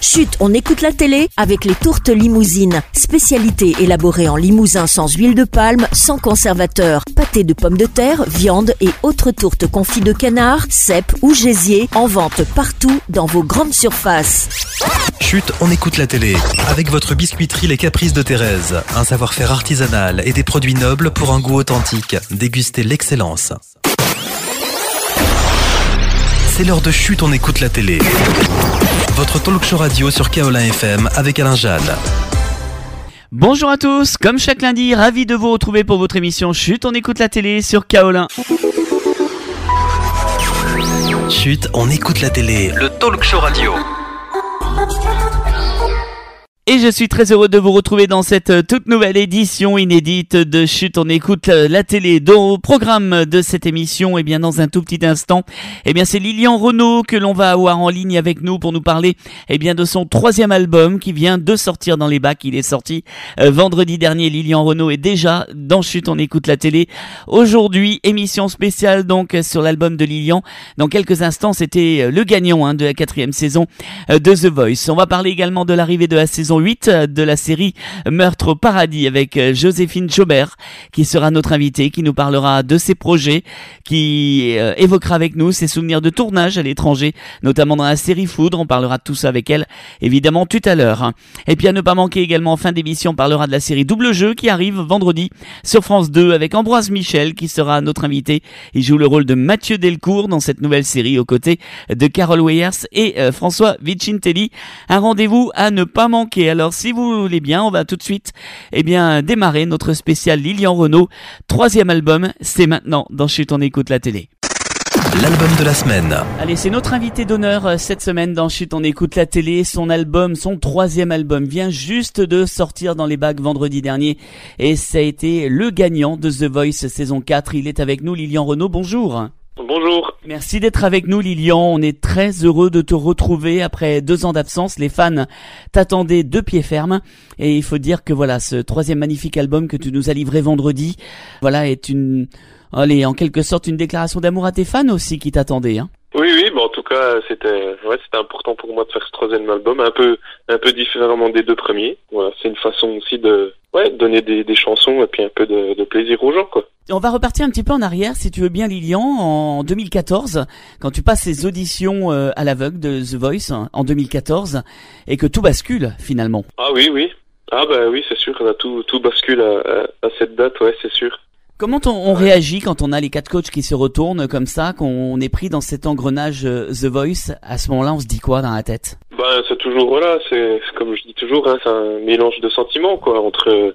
Chut, on écoute la télé avec les tourtes limousines. Spécialité élaborée en limousin sans huile de palme, sans conservateur. Pâté de pommes de terre, viande et autres tourtes confites de canard, cèpes ou gésier. En vente partout dans vos grandes surfaces. Chut, on écoute la télé. Avec votre biscuiterie Les Caprices de Thérèse. Un savoir-faire artisanal et des produits nobles pour un goût authentique. Dégustez l'excellence. C'est l'heure de Chut, on écoute la télé. Votre talk show radio sur Kaolin FM avec Alain Jeanne. Bonjour à tous, comme chaque lundi, ravi de vous retrouver pour votre émission Chut, on écoute la télé sur Kaolin. Chut, on écoute la télé. Le talk show radio. Et je suis très heureux de vous retrouver dans cette toute nouvelle édition inédite de Chut, on écoute la télé. Au programme de cette émission, et bien dans un tout petit instant, c'est Lilian Renaud que l'on va avoir en ligne avec nous pour nous parler de son 3e album qui vient de sortir dans les bacs. Il est sorti vendredi dernier. Lilian Renaud est déjà dans Chut, on écoute la télé. Aujourd'hui, émission spéciale donc sur l'album de Lilian. Dans quelques instants, c'était le gagnant de la 4e saison de The Voice. On va parler également de l'arrivée de la saison 8 de la série Meurtre au paradis avec Joséphine Chaubert qui sera notre invitée, qui nous parlera de ses projets, qui évoquera avec nous ses souvenirs de tournage à l'étranger, notamment dans la série Foudre. On parlera de tout ça avec elle, évidemment, tout à l'heure. Et puis à ne pas manquer également, en fin d'émission, on parlera de la série Double Jeu qui arrive vendredi sur France 2 avec Ambroise Michel qui sera notre invité. Il joue le rôle de Mathieu Delcourt dans cette nouvelle série aux côtés de Carole Weyers et François Vicintelli. Un rendez-vous à ne pas manquer. Alors si vous voulez bien, on va tout de suite démarrer notre spécial Lilian Renaud. 3e album, c'est maintenant dans Chut, on écoute la télé. L'album de la semaine. Allez, c'est notre invité d'honneur cette semaine dans Chut, on écoute la télé. Son album, son 3e album vient juste de sortir dans les bacs vendredi dernier et ça a été le gagnant de The Voice saison 4. Il est avec nous, Lilian Renaud, bonjour. Bonjour. Merci d'être avec nous, Lilian. On est très heureux de te retrouver après 2 ans d'absence. Les fans t'attendaient de pied ferme. Et il faut dire que voilà, ce 3e magnifique album que tu nous as livré vendredi, est en quelque sorte une déclaration d'amour à tes fans aussi qui t'attendaient, hein. Oui, en tout cas, c'était important pour moi de faire ce 3e album, un peu différemment des 2 premiers. Voilà, c'est une façon aussi de donner des chansons et puis un peu de plaisir aux gens, quoi. On va repartir un petit peu en arrière, si tu veux bien, Lilian, en 2014, quand tu passes ces auditions à l'aveugle de The Voice en 2014, et que tout bascule finalement. Ah oui. Ah bah oui, c'est sûr, là, tout bascule à cette date, ouais, c'est sûr. Comment on réagit quand on a les 4 coachs qui se retournent comme ça, qu'on est pris dans cet engrenage The Voice? À ce moment-là, on se dit quoi dans la tête? C'est toujours, c'est comme je dis toujours, c'est un mélange de sentiments, quoi, entre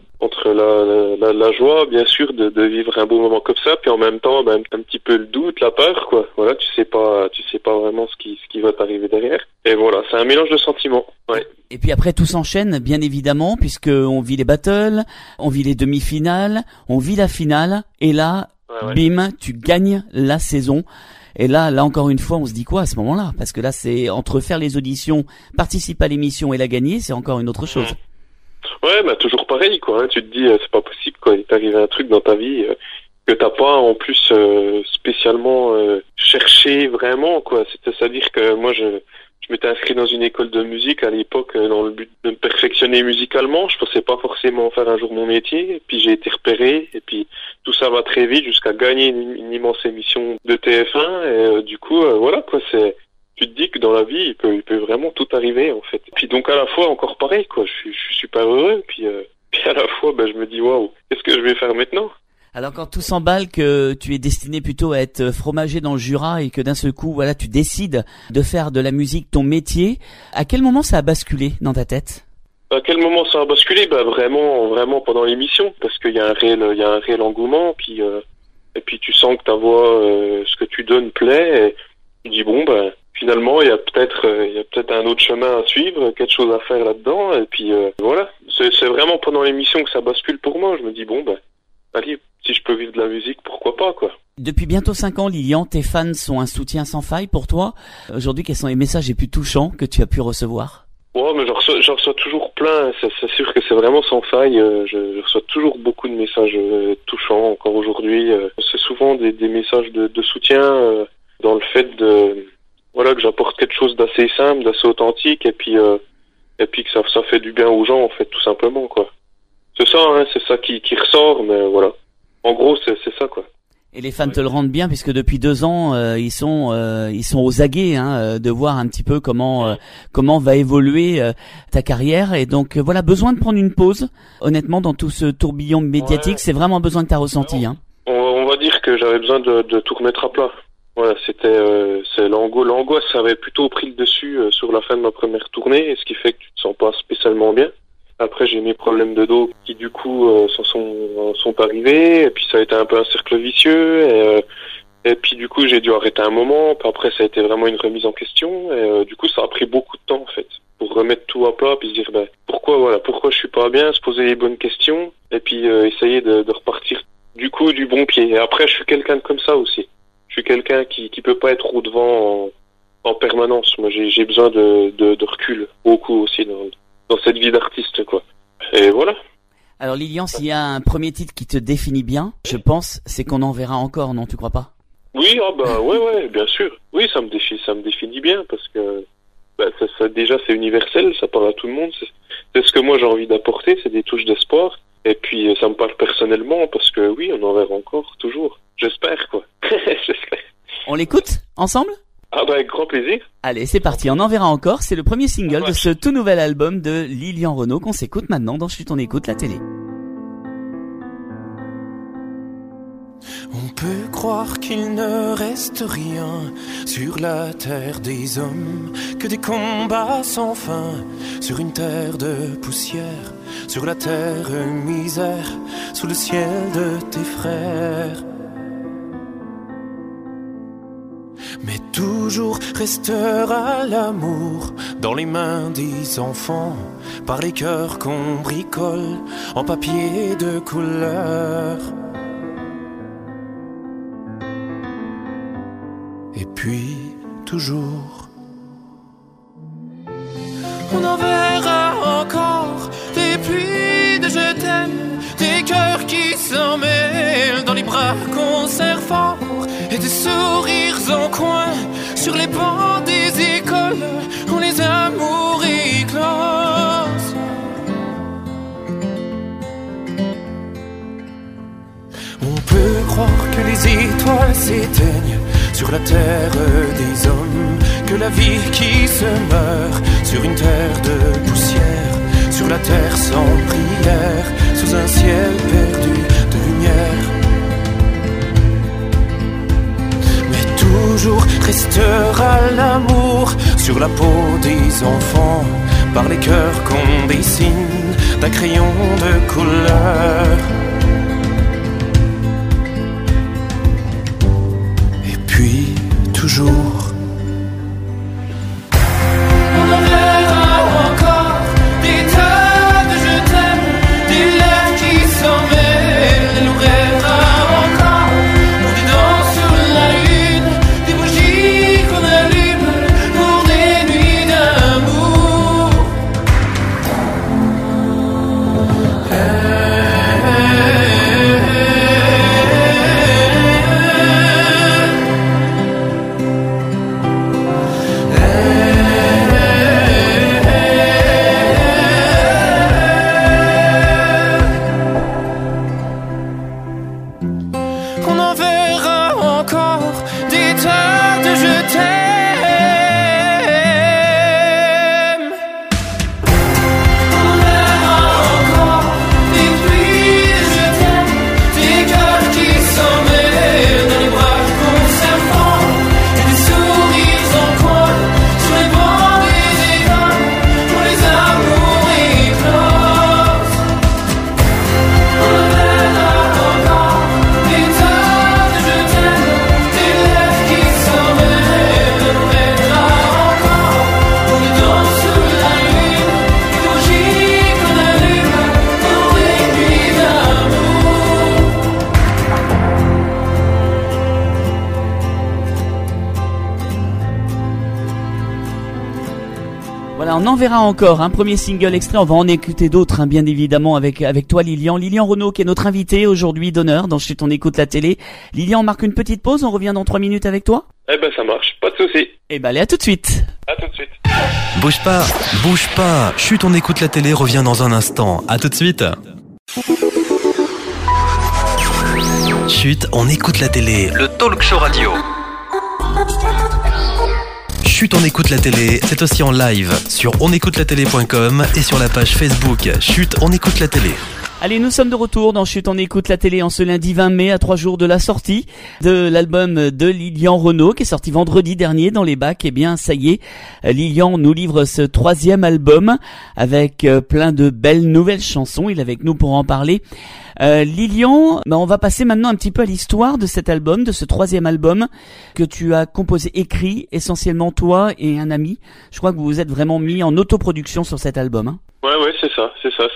la joie, bien sûr, de vivre un beau moment comme ça, puis en même temps, un petit peu le doute, la peur, quoi. Voilà, tu sais pas vraiment ce qui va t'arriver derrière. Et voilà, c'est un mélange de sentiments, ouais. Et puis après, tout s'enchaîne, bien évidemment, puisque on vit les battles, on vit les demi-finales, on vit la finale, et là, bim, tu gagnes la saison. Et là encore une fois, on se dit quoi à ce moment-là? Parce que là, c'est entre faire les auditions, participer à l'émission et la gagner, c'est encore une autre chose. Ouais, toujours pareil, quoi. Hein. Tu te dis, c'est pas possible, quoi. Il t'est arrivé un truc dans ta vie que t'as pas, en plus, spécialement cherché vraiment, quoi. C'est-à-dire que moi, je m'étais inscrit dans une école de musique à l'époque dans le but de me perfectionner musicalement. Je pensais pas forcément faire un jour mon métier. Et puis j'ai été repéré. Et puis tout ça va très vite jusqu'à gagner une immense émission de TF1. Et du coup, voilà quoi. Tu te dis que dans la vie, il peut vraiment tout arriver en fait. Et puis donc à la fois encore pareil quoi. Je suis super heureux. Puis à la fois, je me dis waouh, qu'est-ce que je vais faire maintenant? Alors quand tout s'emballe, que tu es destiné plutôt à être fromager dans le Jura et que d'un seul coup, tu décides de faire de la musique ton métier, à quel moment ça a basculé dans ta tête? À quel moment ça a basculé? Vraiment pendant l'émission, parce qu'il y a un réel engouement, puis et puis tu sens que ta voix, ce que tu donnes plaît, et tu dis finalement il y a peut-être un autre chemin à suivre, quelque chose à faire là-dedans, et puis voilà. C'est vraiment pendant l'émission que ça bascule pour moi. Je me dis allez, si je peux vivre de la musique, pourquoi pas, quoi. Depuis bientôt 5 ans, Lilian, tes fans sont un soutien sans faille pour toi. Aujourd'hui, quels sont les messages les plus touchants que tu as pu recevoir? Ouais, mais j'en reçois toujours plein. C'est sûr que c'est vraiment sans faille. Je reçois toujours beaucoup de messages touchants encore aujourd'hui. C'est souvent des messages de soutien dans le fait que j'apporte quelque chose d'assez simple, d'assez authentique, et puis et puis que ça fait du bien aux gens, en fait, tout simplement, quoi. C'est ça, hein, c'est ça qui ressort, mais voilà. En gros, c'est ça, quoi. Et les fans te le rendent bien puisque depuis 2 ans ils sont aux aguets de voir un petit peu comment va évoluer ta carrière et donc voilà, besoin de prendre une pause. Honnêtement, dans tout ce tourbillon médiatique, c'est vraiment besoin que tu as ressenti. Hein. On va dire que j'avais besoin de tout remettre à plat. Voilà, c'est l'angoisse avait plutôt pris le dessus sur la fin de ma première tournée, et ce qui fait que tu te sens pas spécialement bien. Après, j'ai mes problèmes de dos qui, du coup, sont arrivés. Et puis, ça a été un peu un cercle vicieux. Et puis, du coup, j'ai dû arrêter un moment. Puis après, ça a été vraiment une remise en question. Et du coup, ça a pris beaucoup de temps, en fait, pour remettre tout à plat. Puis se dire, pourquoi je suis pas bien, se poser les bonnes questions. Et puis, essayer de repartir, du coup, du bon pied. Et après, je suis quelqu'un de comme ça aussi. Je suis quelqu'un qui peut pas être au devant en permanence. Moi, j'ai besoin de recul. Beaucoup aussi dans cette vie d'artiste, quoi. Et voilà. Alors Lilian, s'il y a un premier titre qui te définit bien, je pense, c'est qu'on en verra encore, non, tu crois pas? Oui, ouais, bien sûr. Oui, ça me définit bien, parce que ça déjà c'est universel, ça parle à tout le monde. C'est ce que moi j'ai envie d'apporter, c'est des touches d'espoir. Et puis ça me parle personnellement, parce que oui, on en verra encore, toujours. J'espère, quoi. J'espère. On l'écoute ensemble? Ah bah avec grand plaisir. Allez, c'est parti, on en verra encore. C'est le premier single de ce tout nouvel album de Lilian Renaud qu'on s'écoute maintenant dans Chut on écoute la télé. On peut croire qu'il ne reste rien sur la terre des hommes, que des combats sans fin sur une terre de poussière, sur la terre misère, sous le ciel de tes frères. Mais toujours restera l'amour dans les mains des enfants, par les cœurs qu'on bricole en papier de couleur. Et puis toujours, on en verra encore des pluies de je t'aime, des cœurs qui s'en mêlent dans les bras qu'on serre fort, et des sourires en coin sur les bancs des écoles où les amours éclosent. On peut croire que les étoiles s'éteignent sur la terre des hommes, que la vie qui se meurt sur une terre de poussière, sur la terre sans prière, sous un ciel perdu de lumière. Mais toujours restera l'amour sur la peau des enfants, par les cœurs qu'on dessine d'un crayon de couleur. Puis toujours, on en verra encore des tas de je t'aime, des lèvres qui s'en mêlent, et nous rêvera encore pour des danses sur la lune, des bougies qu'on allume pour des nuits d'amour. Voilà, on en verra encore un premier single extrait, on va en écouter d'autres, hein, bien évidemment, avec toi Lilian Renaud, qui est notre invité aujourd'hui d'honneur dans Chut on écoute la télé. Lilian, on marque une petite pause, on revient dans 3 minutes avec toi. Eh ben ça marche, pas de souci. Eh ben allez, à tout de suite. À tout de suite. Bouge pas. Chut, on écoute la télé revient dans un instant. À tout de suite. Chut, on écoute la télé. Le talk show radio. Chut, on écoute la télé, c'est aussi en live sur onécoutelatélé.com et sur la page Facebook Chut, on écoute la télé. Allez, nous sommes de retour dans Chut, on écoute la télé en ce lundi 20 mai à 3 jours de la sortie de l'album de Lilian Renaud qui est sorti vendredi dernier dans les bacs. Eh bien, ça y est, Lilian nous livre ce 3e album avec plein de belles nouvelles chansons. Il est avec nous pour en parler. Lilian, on va passer maintenant un petit peu à l'histoire de cet album, de ce 3e album que tu as composé, écrit essentiellement toi et un ami. Je crois que vous vous êtes vraiment mis en autoproduction sur cet album, hein. Ouais, c'est ça.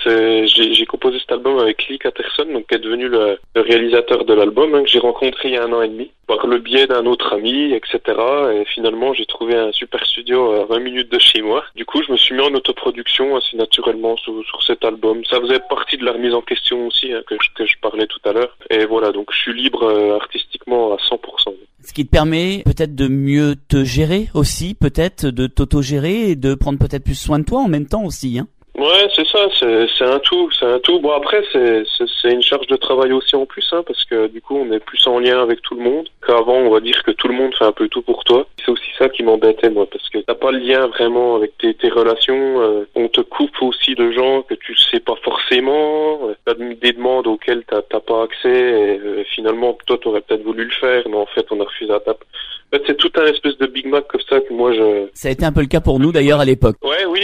J'ai composé cet album avec Lee Catterson, donc qui est devenu le réalisateur de l'album, hein, que j'ai rencontré il y a 1 an et demi, par le biais d'un autre ami, etc. Et finalement, j'ai trouvé un super studio à 20 minutes de chez moi. Du coup, je me suis mis en autoproduction assez naturellement sur cet album. Ça faisait partie de la remise en question aussi, hein, que je parlais tout à l'heure. Et voilà, donc je suis libre artistiquement à 100%. Ce qui te permet peut-être de mieux te gérer aussi, peut-être de t'auto-gérer et de prendre peut-être plus soin de toi en même temps aussi, hein. Ouais, c'est ça, c'est un tout. Bon, après, c'est une charge de travail aussi en plus, hein, parce que du coup, on est plus en lien avec tout le monde. Qu'avant, on va dire que tout le monde fait un peu tout pour toi. C'est aussi ça qui m'embêtait, moi, parce que t'as pas le lien vraiment avec tes relations. On te coupe aussi de gens que tu sais pas forcément. T'as des demandes auxquelles t'as pas accès. Et finalement, toi, t'aurais peut-être voulu le faire, mais en fait, on a refusé à taper. En fait, c'est tout un espèce de Big Mac comme ça que moi Ça a été un peu le cas pour nous d'ailleurs à l'époque. Ouais, oui,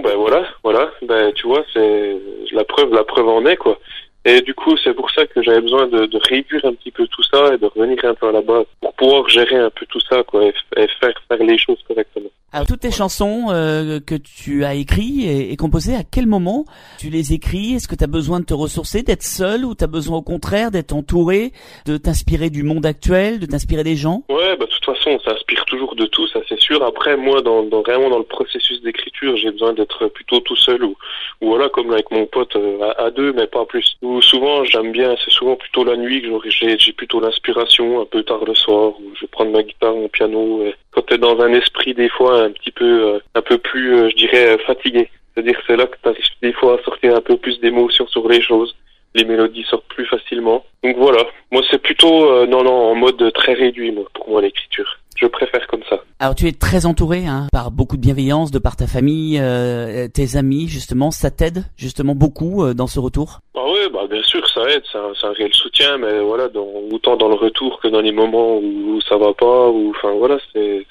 voilà. Tu vois, c'est la preuve en est, quoi. Et du coup, c'est pour ça que j'avais besoin de réduire un petit peu tout ça et de revenir un peu à la base pour pouvoir gérer un peu tout ça, quoi, et faire les choses correctement. Alors, toutes tes chansons que tu as écrites et composées, à quel moment tu les écris? Est-ce que tu as besoin de te ressourcer, d'être seul, ou tu as besoin au contraire d'être entouré, de t'inspirer du monde actuel, de t'inspirer des gens? Ouais, de toute façon, on s'inspire toujours de tout, ça c'est sûr. Après, moi, vraiment dans le processus d'écriture, j'ai besoin d'être plutôt tout seul ou voilà, comme avec mon pote à deux, mais pas plus. Ou souvent, c'est souvent plutôt la nuit que j'ai plutôt l'inspiration, un peu tard le soir, où je vais prendre ma guitare, mon piano. Et quand t'es dans un esprit des fois un peu plus, je dirais, fatigué. C'est-à-dire que c'est là que t'arrives des fois à sortir un peu plus d'émotions sur les choses. Les mélodies sortent plus facilement. Donc voilà, moi c'est plutôt en mode très réduit, pour moi, l'écriture. Je préfère comme ça. Alors tu es très entouré par beaucoup de bienveillance, de par ta famille, tes amis, justement, ça t'aide justement beaucoup dans ce retour? Ah ouais, bien sûr, ça aide, c'est un réel soutien, mais voilà, autant dans le retour que dans les moments où ça va pas, c'est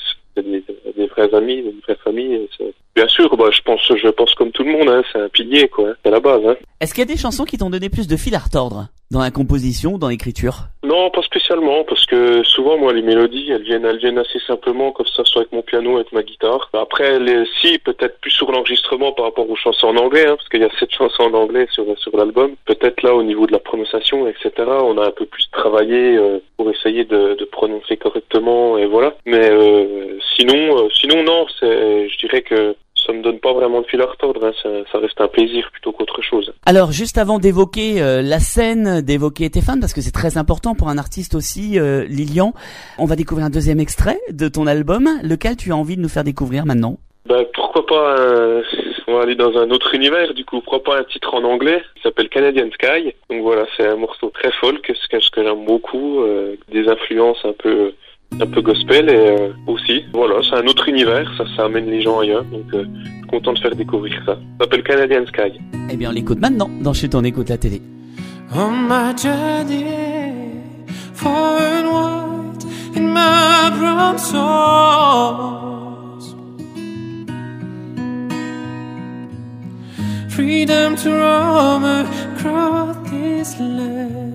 des vrais amis, une vraie famille. Bien sûr, je pense comme tout le monde, hein, c'est un pilier, quoi, c'est la base. Hein. Est-ce qu'il y a des chansons qui t'ont donné plus de fil à retordre dans la composition, dans l'écriture? Non, pas spécialement, parce que souvent, moi, les mélodies, elles viennent assez simplement, comme ça, soit avec mon piano, avec ma guitare. Après, peut-être plus sur l'enregistrement par rapport aux chansons en anglais, hein, parce qu'il y a 7 chansons en anglais sur l'album. Peut-être là, au niveau de la prononciation, etc., on a un peu plus travaillé pour essayer de prononcer correctement, et voilà. Mais sinon, non, je dirais que ça me donne pas vraiment de fil à retordre, hein. Ça reste un plaisir plutôt qu'autre chose. Alors, juste avant d'évoquer la scène, d'évoquer tes fans, parce que c'est très important pour un artiste aussi, Lilian, on va découvrir un 2e extrait de ton album, lequel tu as envie de nous faire découvrir maintenant? Pourquoi pas, on va aller dans un autre univers, du coup, pourquoi pas un titre en anglais, qui s'appelle Canadian Sky. Donc voilà, c'est un morceau très folk, ce que j'aime beaucoup, des influences un peu gospel, et aussi, voilà, c'est un autre univers, ça amène les gens ailleurs, donc je suis content de faire découvrir ça. Ça s'appelle Canadian Sky. Eh bien, on l'écoute maintenant dans Chut, on écoute la télé. On my journey, far and wide, in my brown souls, freedom to roam across this land.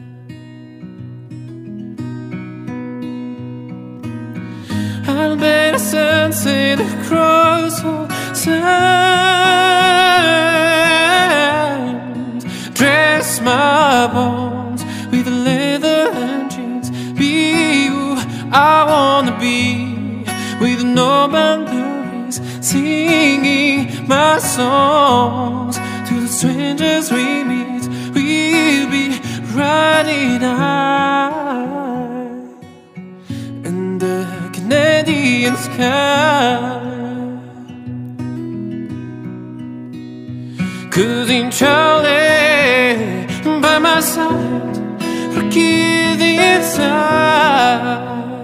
I'll bet a sunset across all sands, dress my bones with leather and jeans, be who I wanna be, with no boundaries, singing my songs to the strangers we meet. We'll be riding high in the Canadian sky. Cousin Charlie by my side, forgive the inside.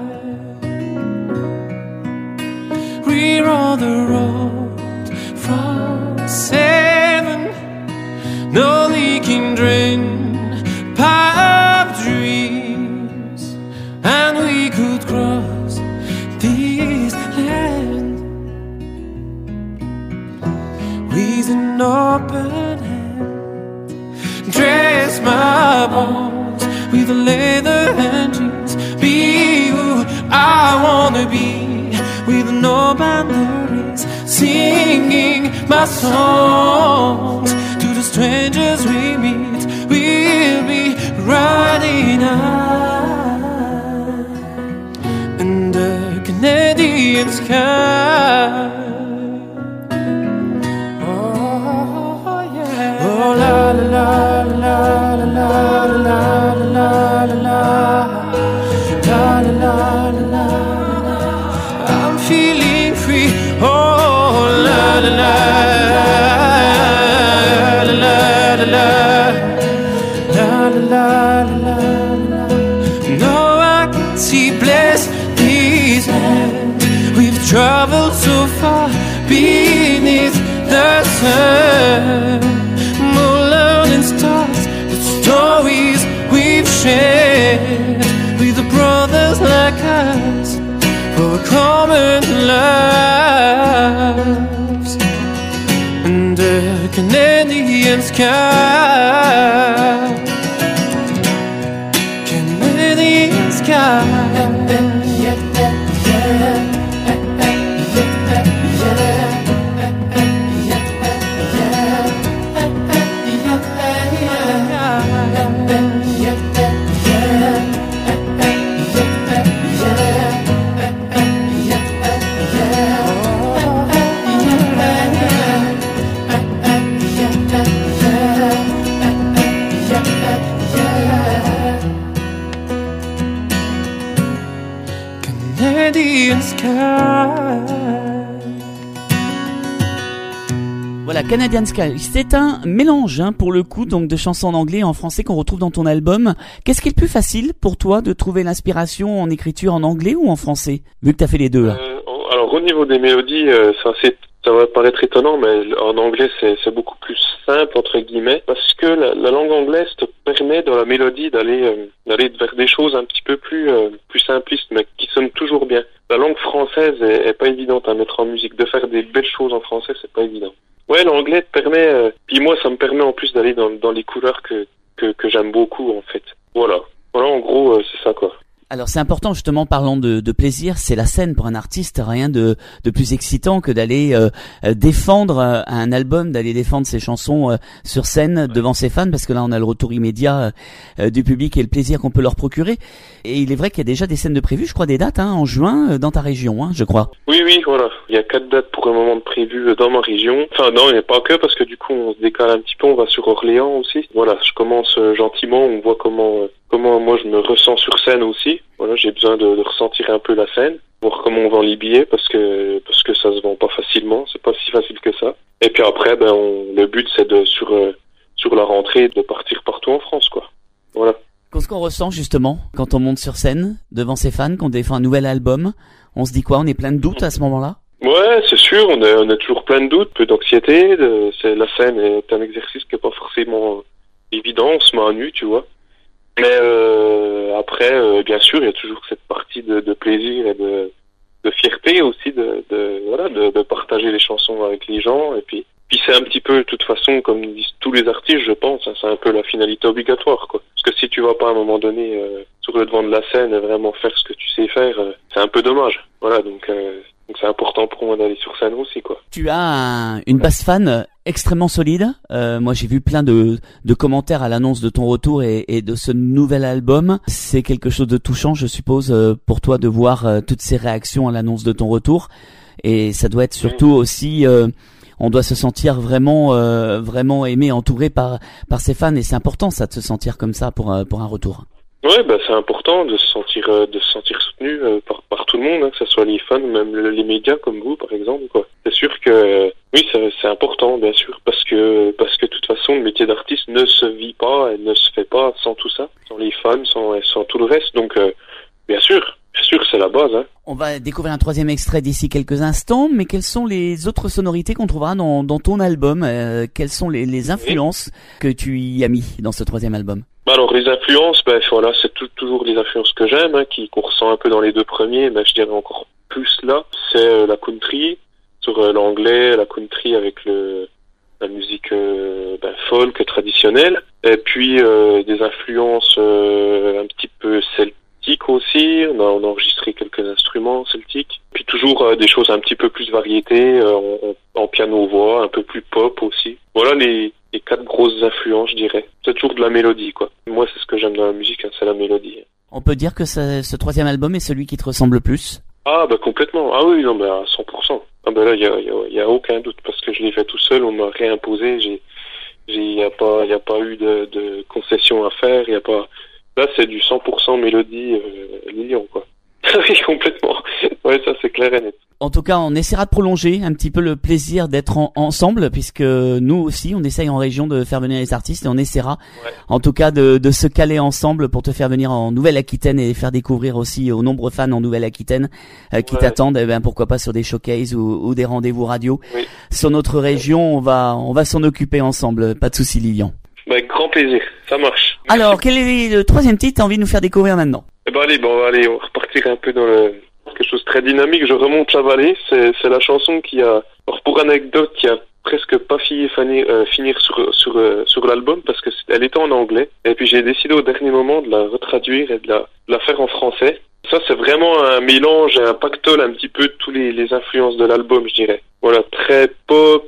We're on the road from 7, no leaking drain, pipe dreams, and we could cross this land with an open hand. Dress my bones with leather and jeans, be who I wanna be with no boundaries, singing my songs to the strangers we meet. We'll be riding high in the Canadian sky. Oh yeah. Oh la la la la la la la la la la la la la. Feeling free, oh la la la la la la la la la. No, I can see bless these hands. We've traveled so far beneath the sun. Moonlight and stars, the stories we've shared with the brothers like us. For common lives in the Canadian sky. Canadian sky. Voilà, Canadian Sky, c'est un mélange pour le coup donc de chansons en anglais et en français qu'on retrouve dans ton album. Qu'est-ce qui est le plus facile pour toi de trouver l'inspiration en écriture en anglais ou en français, vu que tu as fait les deux là? Alors au niveau des mélodies, ça va paraître étonnant, mais en anglais c'est beaucoup plus simple entre guillemets, parce que la langue anglaise te permet dans la mélodie d'aller vers des choses un petit peu plus simplistes, mais qui sonnent toujours bien. La langue française est pas évidente à mettre en musique. De faire des belles choses en français, c'est pas évident. Ouais, l'anglais te permet, puis moi ça me permet en plus d'aller dans les couleurs que j'aime beaucoup en fait. Voilà, en gros c'est ça quoi. Alors c'est important justement, parlant de plaisir, c'est la scène pour un artiste, rien de plus excitant que d'aller défendre un album, d'aller défendre ses chansons sur scène devant ses fans, parce que là on a le retour immédiat du public et le plaisir qu'on peut leur procurer. Et il est vrai qu'il y a déjà des scènes de prévues, je crois des dates en juin dans ta région, je crois. Oui, voilà, il y a 4 dates pour le moment de prévues dans ma région. Enfin non, il n'y a pas que, parce que du coup on se décale un petit peu, on va sur Orléans aussi. Voilà, je commence gentiment, on voit comment moi je me ressens sur scène aussi. Voilà, j'ai besoin de ressentir un peu la scène, voir comment on vend les billets, parce que ça se vend pas facilement, c'est pas si facile que ça. Et puis après, le but c'est sur la rentrée de partir partout en France, quoi. Voilà. Qu'est-ce qu'on ressent justement quand on monte sur scène devant ses fans, qu'on défend un nouvel album? On se dit quoi? On est plein de doutes à ce moment-là? Ouais, c'est sûr, on a toujours plein de doutes, peu d'anxiété. La scène est un exercice qui est pas forcément évident, on se met à nu, tu vois. Mais après, bien sûr, il y a toujours cette partie de plaisir et de fierté aussi de partager les chansons avec les gens. Et puis c'est un petit peu, de toute façon, comme disent tous les artistes, je pense, c'est un peu la finalité obligatoire, quoi. Parce que si tu vas pas à un moment donné sur le devant de la scène et vraiment faire ce que tu sais faire, c'est un peu dommage. Voilà, donc c'est important pour moi d'aller sur scène aussi, quoi. Tu as une base fan extrêmement solide. Moi, j'ai vu plein de commentaires à l'annonce de ton retour et de ce nouvel album. C'est quelque chose de touchant, je suppose, pour toi de voir toutes ces réactions à l'annonce de ton retour. Et ça doit être surtout aussi, on doit se sentir vraiment aimé, entouré par ses fans, et c'est important ça de se sentir comme ça pour un retour. Ouais, bah c'est important de se sentir soutenu par tout le monde, hein, que ce soit les fans, même les médias comme vous par exemple, quoi. C'est sûr que oui, c'est important bien sûr, parce que de toute façon le métier d'artiste ne se vit pas et ne se fait pas sans tout ça, sans les fans, sans tout le reste. Donc bien sûr, c'est la base, hein. On va découvrir un troisième extrait d'ici quelques instants, mais quelles sont les autres sonorités qu'on trouvera dans ton album? Quelles sont les influences que tu y as mis dans ce troisième album? Alors les influences, voilà, c'est toujours les influences que j'aime, hein, qu'on ressent un peu dans les deux premiers, mais je dirais encore plus là. C'est la country sur l'anglais, la country avec la musique folk traditionnelle, et puis des influences un petit peu celtiques aussi. On a enregistré quelques instruments celtiques, puis toujours des choses un petit peu plus variétés, en piano-voix, un peu plus pop aussi. Voilà les 4 grosses influences, je dirais. C'est toujours de la mélodie, quoi. Moi, c'est ce que j'aime dans la musique, hein, c'est la mélodie. On peut dire que ce troisième album est celui qui te ressemble le plus? Ah, complètement. Ah oui, non, à 100%. Ah, là, y a aucun doute, parce que je l'ai fait tout seul, on m'a réimposé, y a pas eu de concession à faire, là, c'est du 100% mélodie, Lilian, quoi. Oui, complètement. Ouais, ça, c'est clair et net. En tout cas, on essaiera de prolonger un petit peu le plaisir d'être ensemble, puisque nous aussi, on essaye en région de faire venir les artistes, et on essaiera, en tout cas, de se caler ensemble pour te faire venir en Nouvelle-Aquitaine et faire découvrir aussi aux nombreux fans en Nouvelle-Aquitaine qui t'attendent, pourquoi pas sur des showcases ou des rendez-vous radio. Oui. Sur notre région, on va s'en occuper ensemble. Pas de souci, Lilian. Avec grand plaisir, ça marche. Merci. Alors, quel est le troisième titre que tu as envie de nous faire découvrir maintenant? Allez, on va repartir un peu dans quelque chose de très dynamique. Je remonte la vallée. C'est la chanson qui a, alors pour anecdote, qui a presque pas finir sur l'album parce que elle était en anglais. Et puis j'ai décidé au dernier moment de la retraduire et de la faire en français. Ça, c'est vraiment un mélange, un pactole un petit peu de tous les influences de l'album, je dirais. Voilà, très pop,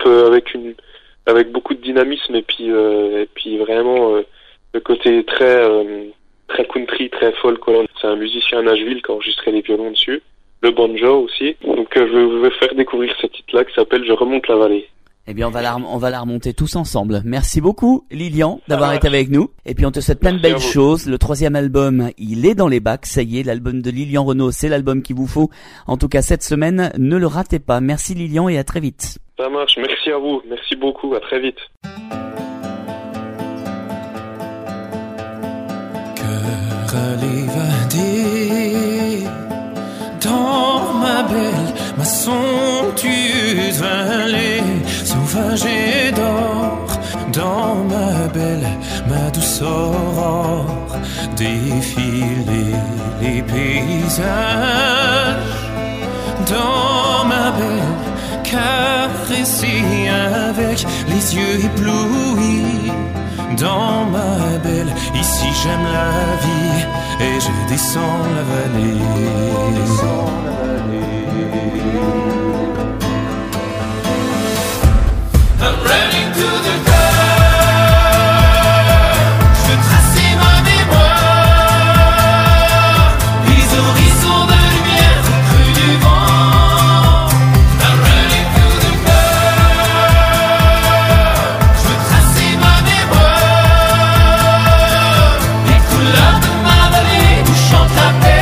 avec beaucoup de dynamisme et puis vraiment le côté très country, très folk. C'est un musicien à Nashville qui a enregistré les violons dessus, le banjo aussi. Donc je vais faire découvrir ce titre-là qui s'appelle Je remonte la vallée. Eh bien, on va la remonter tous ensemble. Merci beaucoup, Lilian, d'avoir été avec nous. Et puis, on te souhaite plein de belles choses. Le troisième album, il est dans les bacs. Ça y est, l'album de Lilian Renaud, c'est l'album qu'il vous faut. En tout cas, cette semaine, ne le ratez pas. Merci, Lilian, et à très vite. Ça marche. Merci à vous. Merci beaucoup. À très vite. Cœur à l'évader dans ma belle, ma somptueuse vallée, sauvage et d'or, dans ma belle, ma douce aurore, défiler les paysages, dans ma belle, caresser avec les yeux éblouis, dans ma belle, ici j'aime la vie et je descends la vallée. I'm running to the top. Je veux tracer ma mémoire, les horizons de lumière crus du vent. I'm running to the top. Je veux tracer ma mémoire, les couleurs de ma vallée où chante la paix.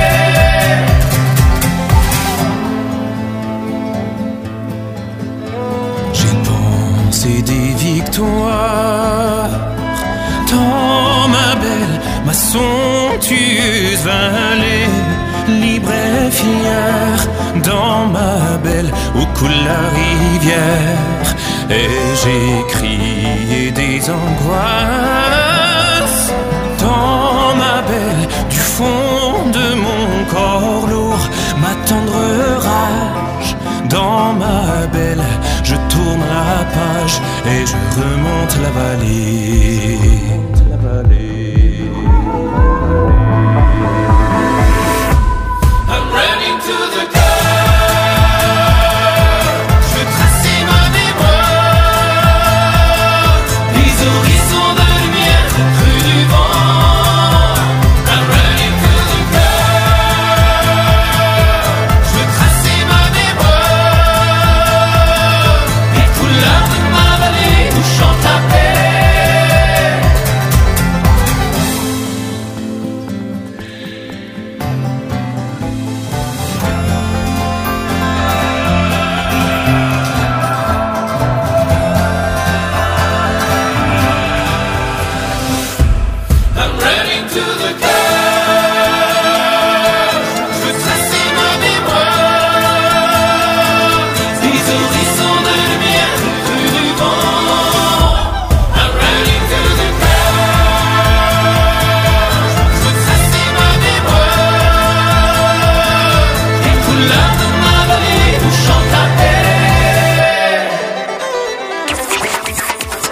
C'est des victoires dans ma belle, ma somptueuse vallée, libre et fière, dans ma belle, où coule la rivière, et j'ai crié des angoisses, dans ma belle, du fond de mon corps lourd, ma tendre rage, dans ma belle, je tourne la page et je remonte la vallée. I'm running to the top. Je veux tracer ma mémoire, les horizons de lumière crus du vent. I'm running to the top. Je veux tracer ma mémoire, les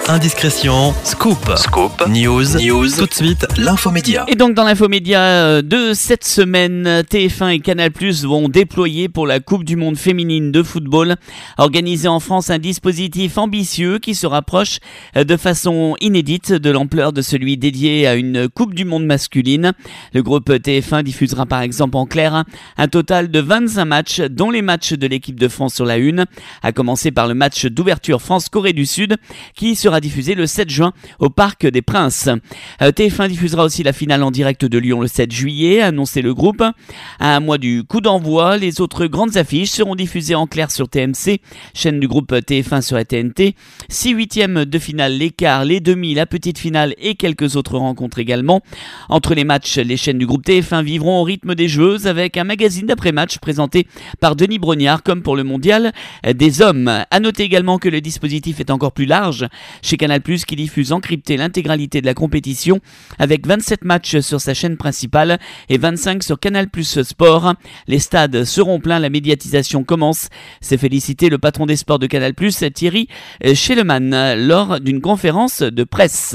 indiscrétion, scoop, news, tout de suite, l'infomédia. Et donc dans l'infomédia de cette semaine, TF1 et Canal+ vont déployer pour la Coupe du Monde féminine de football, organiser en France un dispositif ambitieux qui se rapproche de façon inédite de l'ampleur de celui dédié à une Coupe du Monde masculine. Le groupe TF1 diffusera par exemple en clair un total de 25 matchs, dont les matchs de l'équipe de France sur la Une, à commencer par le match d'ouverture France-Corée du Sud, qui sera diffusé le 7 juin au Parc des Princes. TF1 diffusera aussi la finale en direct de Lyon le 7 juillet, a annoncé le groupe. À un mois du coup d'envoi, les autres grandes affiches seront diffusées en clair sur TMC, chaîne du groupe TF1 sur la TNT. 6 huitièmes de finale, les quarts, les demi, la petite finale et quelques autres rencontres également. Entre les matchs, les chaînes du groupe TF1 vivront au rythme des joueuses avec un magazine d'après-match présenté par Denis Brognard comme pour le mondial des hommes. À noter également que le dispositif est encore plus large chez Canal+, qui diffuse encrypté l'intégralité de la compétition avec 27 matchs sur sa chaîne principale et 25 sur Canal+ Sport. Les stades seront pleins, la médiatisation commence. C'est félicité le patron des sports de Canal+, Thierry Schellemann, lors d'une conférence de presse.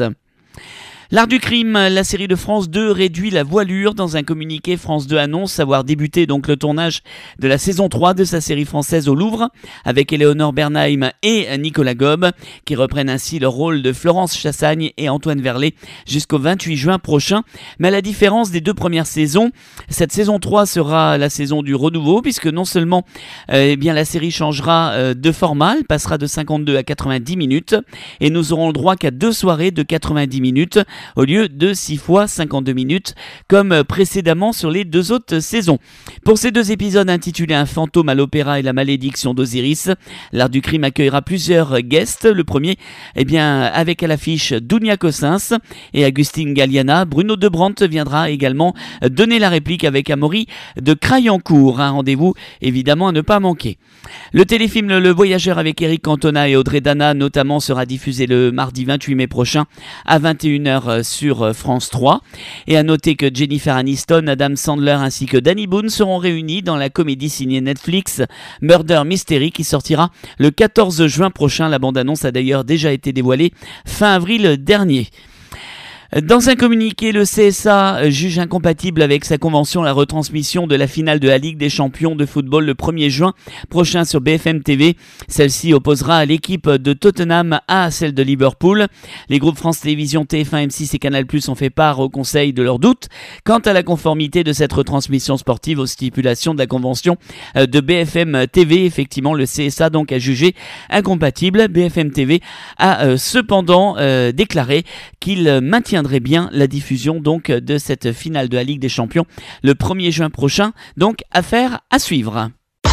L'art du crime, la série de France 2 réduit la voilure. Dans un communiqué, France 2 annonce avoir débuté donc le tournage de la saison 3 de sa série française au Louvre avec Éléonore Bernheim et Nicolas Gobe qui reprennent ainsi leur rôle de Florence Chassagne et Antoine Verlet jusqu'au 28 juin prochain. Mais à la différence des deux premières saisons, cette saison 3 sera la saison du renouveau puisque non seulement la série changera de format, elle passera de 52 à 90 minutes et nous aurons le droit qu'à 2 soirées de 90 minutes au lieu de 6 fois 52 minutes comme précédemment sur les 2 autres saisons. Pour ces 2 épisodes intitulés Un fantôme à l'opéra et la malédiction d'Osiris, l'art du crime accueillera plusieurs guests. Le premier, avec à l'affiche Dounia Cossens et Agustine Galliana. Bruno Debrandt viendra également donner la réplique avec Amaury de Crayancourt. Un rendez-vous évidemment à ne pas manquer. Le téléfilm Le Voyageur avec Eric Cantona et Audrey Dana notamment sera diffusé le mardi 28 mai prochain à 21h sur France 3. Et à noter que Jennifer Aniston, Adam Sandler ainsi que Danny Boone seront réunis dans la comédie signée Netflix Murder Mystery qui sortira le 14 juin prochain. La bande-annonce a d'ailleurs déjà été dévoilée fin avril dernier. Dans un communiqué, le CSA juge incompatible avec sa convention la retransmission de la finale de la Ligue des champions de football le 1er juin prochain sur BFM TV. Celle-ci opposera l'équipe de Tottenham à celle de Liverpool. Les groupes France Télévisions, TF1, M6 et Canal+ ont fait part au Conseil de leurs doutes quant à la conformité de cette retransmission sportive aux stipulations de la convention de BFM TV. Effectivement, le CSA donc a jugé incompatible. BFM TV a cependant déclaré qu'il maintiendrait bien la diffusion donc de cette finale de la Ligue des Champions le 1er juin prochain. Donc affaire à suivre.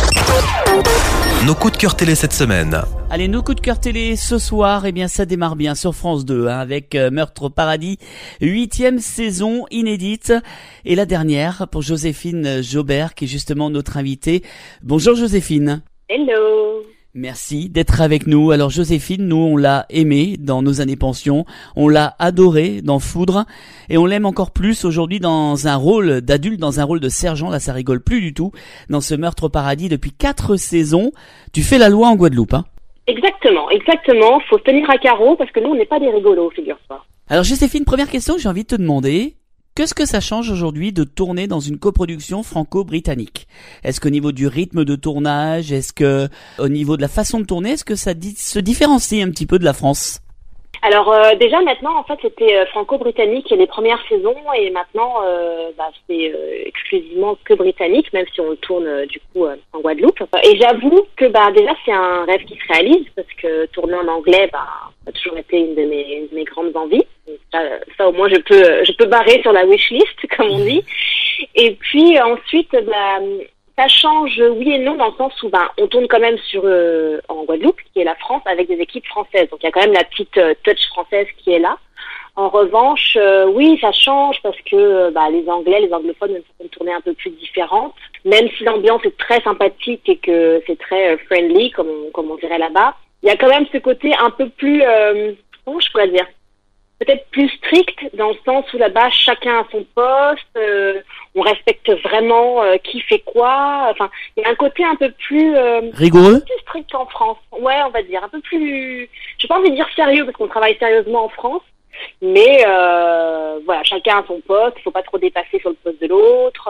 Nos coups de cœur télé cette semaine. Allez, nos coups de cœur télé ce soir, ça démarre bien sur France 2 avec Meurtre au paradis, 8e saison inédite et la dernière pour Joséphine Jaubert qui est justement notre invitée. Bonjour Joséphine. Hello. Merci d'être avec nous. Alors Joséphine, nous on l'a aimée dans Nos années pension, on l'a adorée dans Foudre et on l'aime encore plus aujourd'hui dans un rôle d'adulte, dans un rôle de sergent. Là ça rigole plus du tout dans ce Meurtre au paradis depuis 4 saisons. Tu fais la loi en Guadeloupe, hein? Exactement. Faut se tenir à carreau parce que nous on n'est pas des rigolos, figure-toi. Alors Joséphine, première question que j'ai envie de te demander. Qu'est-ce que ça change aujourd'hui de tourner dans une coproduction franco-britannique? Est-ce qu'au niveau du rythme de tournage, est-ce que au niveau de la façon de tourner, est-ce que ça se différencie un petit peu de la France? Alors déjà maintenant en fait c'était franco-britannique les premières saisons et maintenant c'est exclusivement que britannique même si on tourne du coup en Guadeloupe. Et j'avoue que déjà c'est un rêve qui se réalise parce que tourner en anglais ça a toujours été une de mes grandes envies. Ça au moins je peux barrer sur la wishlist comme on dit. Et puis ensuite ça change oui et non dans le sens où on tourne quand même en Guadeloupe qui est la France avec des équipes françaises. Donc il y a quand même la petite touch française qui est là. En revanche, oui, ça change parce que les anglophones ont une façon de tourner un peu plus différente. Même si l'ambiance est très sympathique et que c'est très friendly comme on dirait là-bas, il y a quand même ce côté un peu plus comment je pourrais dire, peut-être plus strict dans le sens où là-bas chacun a son poste, on respecte vraiment qui fait quoi. Enfin, il y a un côté un peu plus rigoureux, plus strict en France. Ouais, on va dire un peu plus. je n'ai pas envie de dire sérieux parce qu'on travaille sérieusement en France, mais voilà, chacun a son poste, il faut pas trop dépasser sur le poste de l'autre,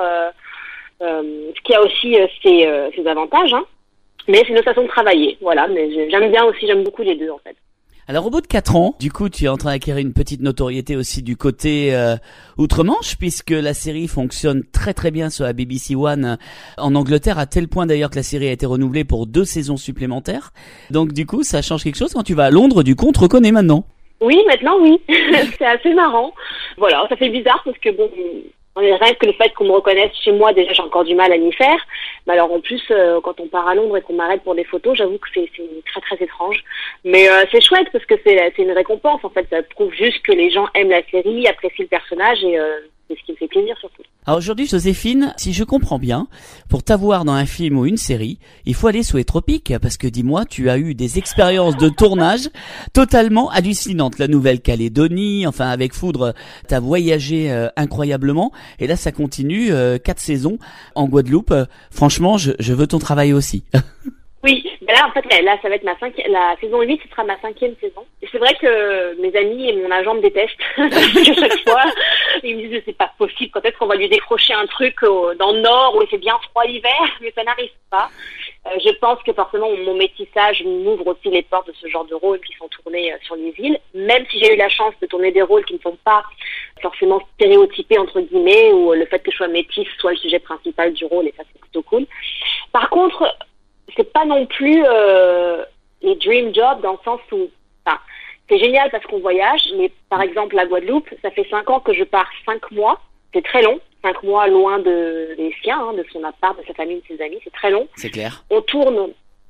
ce qui a aussi ses avantages, hein. Mais c'est notre façon de travailler, voilà, mais j'aime beaucoup les deux en fait. Alors au bout de 4 ans, du coup, tu es en train d'acquérir une petite notoriété aussi du côté outre-Manche, puisque la série fonctionne très très bien sur la BBC One en Angleterre, à tel point d'ailleurs que la série a été renouvelée pour 2 saisons supplémentaires. Donc du coup, ça change quelque chose quand tu vas à Londres, du coup, on te reconnaît maintenant. Oui, maintenant oui, c'est assez marrant. Voilà, ça fait bizarre parce que bon, rien que le fait qu'on me reconnaisse chez moi, déjà j'ai encore du mal à m'y faire. Mais alors en plus, quand on part à Londres et qu'on m'arrête pour des photos, j'avoue que c'est très très étrange. Mais c'est chouette parce que c'est une récompense en fait. Ça prouve juste que les gens aiment la série, apprécient le personnage et c'est ce qui me fait plaisir surtout. Alors aujourd'hui, Joséphine, si je comprends bien, pour t'avoir dans un film ou une série, il faut aller sous les tropiques, parce que dis-moi, tu as eu des expériences de tournage totalement hallucinantes. La Nouvelle-Calédonie, enfin avec Foudre, t'as voyagé incroyablement, et là ça continue, 4 saisons en Guadeloupe. Franchement, je veux ton travail aussi. Oui, ben là en fait là ça va être la saison 8, ce sera ma 5e saison. Et c'est vrai que mes amis et mon agent me détestent parce que chaque fois ils me disent c'est pas possible, quand est-ce qu'on va lui décrocher un truc dans le nord où il fait bien froid l'hiver, mais ça n'arrive pas. Je pense que forcément mon métissage m'ouvre aussi les portes de ce genre de rôles qui sont tournés sur les îles, même si j'ai eu la chance de tourner des rôles qui ne sont pas forcément stéréotypés entre guillemets, où le fait que je sois métisse soit le sujet principal du rôle, et ça c'est plutôt cool. Par contre, c'est pas non plus les dream jobs dans le sens où, enfin, c'est génial parce qu'on voyage, mais par exemple la Guadeloupe, ça fait 5 ans que je pars 5 mois, c'est très long, 5 mois loin des siens, hein, de son appart, de sa famille, de ses amis, c'est très long. C'est clair. On tourne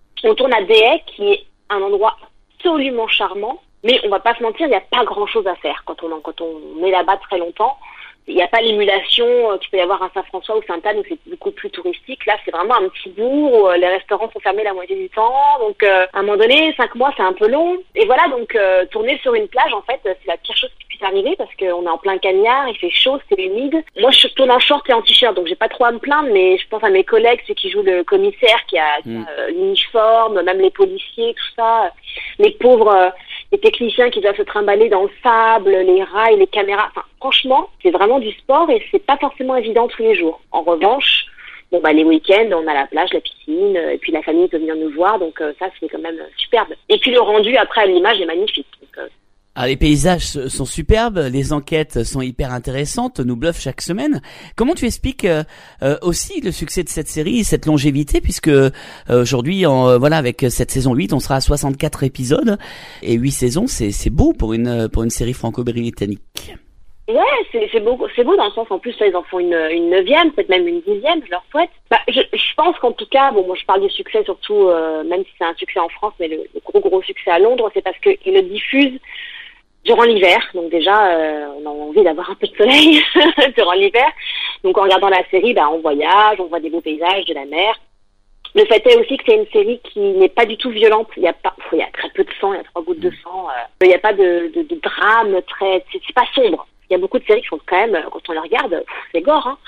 à Déhay, qui est un endroit absolument charmant, mais on va pas se mentir, il n'y a pas grand chose à faire quand on est là-bas très longtemps. Il n'y a pas l'émulation, tu peux y avoir un Saint-François ou Sainte-Anne où c'est beaucoup plus touristique. Là, c'est vraiment un petit bourg où les restaurants sont fermés la moitié du temps. Donc, à un moment donné, 5 mois, c'est un peu long. Et voilà, donc, tourner sur une plage, en fait, c'est la pire chose qui puisse arriver parce qu'on est en plein cagnard, il fait chaud, c'est humide. Moi, je tourne en short et en t-shirt, donc j'ai pas trop à me plaindre, mais je pense à mes collègues, ceux qui jouent le commissaire, qui a l'uniforme, même les policiers, tout ça. Les pauvres, les techniciens qui doivent se trimballer dans le sable, les rails, les caméras. Enfin, franchement, c'est vraiment du sport et c'est pas forcément évident tous les jours. En revanche, les week-ends, on a la plage, la piscine, et puis la famille peut venir nous voir, donc ça c'est quand même superbe. Et puis le rendu après à l'image est magnifique. Donc, Alors les paysages sont superbes, les enquêtes sont hyper intéressantes, nous bluffent chaque semaine. Comment tu expliques aussi le succès de cette série, cette longévité, puisque aujourd'hui, avec cette saison 8, on sera à 64 épisodes et 8 saisons, c'est beau pour une série franco-britannique. Ouais, c'est beau dans le sens, en plus, là, ils en font une 9e, peut-être même une 10e, je leur souhaite. Je pense qu'en tout cas, moi je parle du succès surtout, même si c'est un succès en France, mais le gros succès à Londres, c'est parce qu'ils le diffusent durant l'hiver. Donc déjà, on a envie d'avoir un peu de soleil durant l'hiver. Donc en regardant la série, on voyage, on voit des beaux paysages, de la mer. Le fait est aussi que c'est une série qui n'est pas du tout violente. Il y a très peu de sang, il y a 3 gouttes de sang. Il n'y a pas de drame c'est pas sombre. Il y a beaucoup de séries qui sont quand même, quand on les regarde, c'est gore, hein.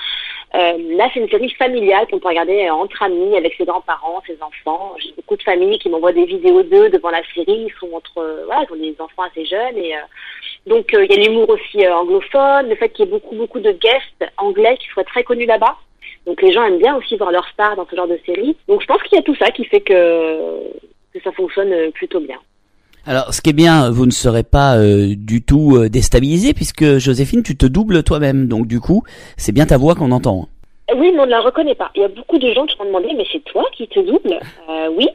Là, c'est une série familiale qu'on peut regarder entre amis, avec ses grands-parents, ses enfants. J'ai beaucoup de familles qui m'envoient des vidéos d'eux devant la série. Ils sont ils ont des enfants assez jeunes et donc il y a l'humour aussi anglophone, le fait qu'il y ait beaucoup de guests anglais qui soient très connus là-bas. Donc les gens aiment bien aussi voir leur star dans ce genre de série. Donc je pense qu'il y a tout ça qui fait que ça fonctionne plutôt bien. Alors, ce qui est bien, vous ne serez pas du tout déstabilisé, puisque Joséphine, tu te doubles toi-même. Donc, du coup, c'est bien ta voix qu'on entend. Oui, mais on ne la reconnaît pas. Il y a beaucoup de gens qui m'ont demandé, mais c'est toi qui te doubles ? Oui.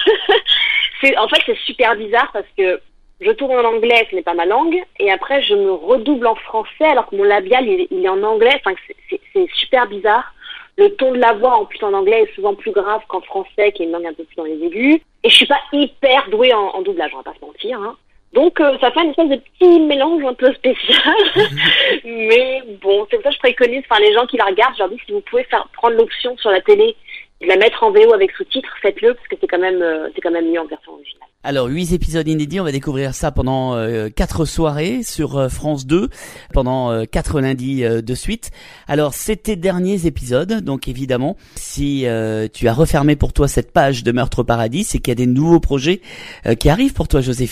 En fait, c'est super bizarre parce que je tourne en anglais, ce n'est pas ma langue, et après, je me redouble en français alors que mon labial, il est en anglais. Enfin, c'est super bizarre. Le ton de la voix, en plus en anglais, est souvent plus grave qu'en français, qui est une langue un peu plus dans les aigus. Et je suis pas hyper douée en doublage, on va pas se mentir, hein. Donc, ça fait une espèce de petit mélange un peu spécial. Mais bon, c'est pour ça que je préconise, les gens qui la regardent, je leur dis, si vous pouvez prendre l'option sur la télé et la mettre en VO avec sous-titres, faites-le, parce que c'est quand même mieux en version originale. Alors, 8 épisodes inédits, on va découvrir ça pendant 4 soirées sur France 2, pendant 4 lundis de suite. Alors, c'est tes derniers épisodes, donc évidemment, si tu as refermé pour toi cette page de Meurtre au Paradis, c'est qu'il y a des nouveaux projets qui arrivent pour toi, Joséphine.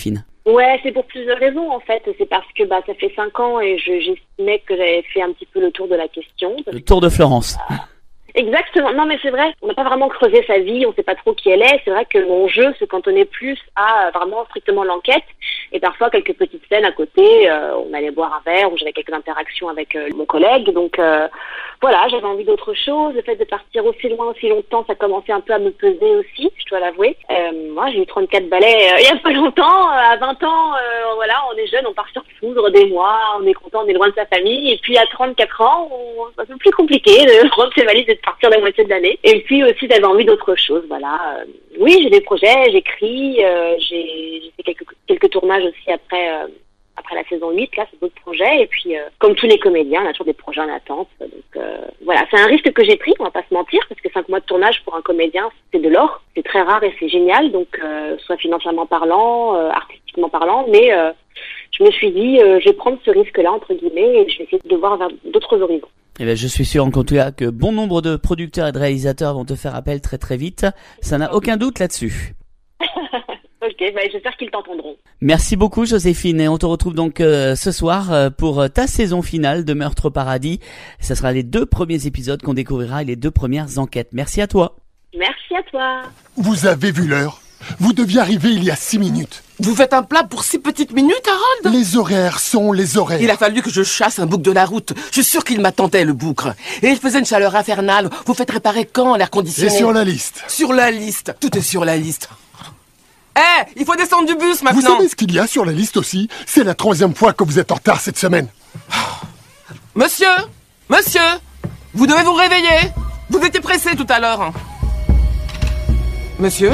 Ouais, c'est pour plusieurs raisons en fait. C'est parce que ça fait 5 ans et j'estimais que j'avais fait un petit peu le tour de la question. Le tour de Florence. Exactement. Non, mais c'est vrai. On n'a pas vraiment creusé sa vie. On sait pas trop qui elle est. C'est vrai que mon jeu se cantonnait plus à vraiment strictement l'enquête et parfois quelques petites scènes à côté. On allait boire un verre ou j'avais quelques interactions avec mon collègue. Donc voilà, j'avais envie d'autre chose. Le fait de partir aussi loin, aussi longtemps, ça commençait un peu à me peser aussi, je dois l'avouer. Moi, j'ai eu 34 balais il y a pas longtemps. À 20 ans, voilà, on est jeune, on part sur foudre des mois, on est content, on est loin de sa famille. Et puis à 34 ans, c'est un peu plus compliqué de prendre ses valises et de partir la moitié de l'année. Et puis aussi, j'avais envie d'autre chose, voilà. Oui, j'ai des projets, j'écris, j'ai fait quelques tournages aussi après la saison 8, là, c'est d'autres projets. Et puis, comme tous les comédiens, on a toujours des projets en attente. Donc, voilà, c'est un risque que j'ai pris, on va pas se mentir, parce que 5 mois de tournage pour un comédien, c'est de l'or. C'est très rare et c'est génial, donc, soit financièrement parlant, artistiquement parlant, mais je me suis dit, je vais prendre ce risque-là, entre guillemets, et je vais essayer de voir vers d'autres horizons. Eh bien, je suis sûr en tout cas que bon nombre de producteurs et de réalisateurs vont te faire appel très très vite. Ça n'a aucun doute là-dessus. Ok, j'espère qu'ils t'entendront. Merci beaucoup Joséphine et on te retrouve donc ce soir pour ta saison finale de Meurtre au Paradis. Ce sera les 2 premiers épisodes qu'on découvrira et les 2 premières enquêtes. Merci à toi. Merci à toi. Vous avez vu l'heure? Vous deviez arriver il y a 6 minutes. Vous faites un plat pour 6 petites minutes, Harold? Les horaires sont les horaires. Il a fallu que je chasse un bouc de la route. Je suis sûr qu'il m'attendait, le bouc. Et il faisait une chaleur infernale. Vous faites réparer quand, l'air conditionné? C'est sur la liste. Sur la liste. Tout est sur la liste. Il faut descendre du bus maintenant. Vous savez ce qu'il y a sur la liste aussi? C'est la 3e fois que vous êtes en retard cette semaine. Monsieur, vous devez vous réveiller. Vous étiez pressé tout à l'heure. Monsieur?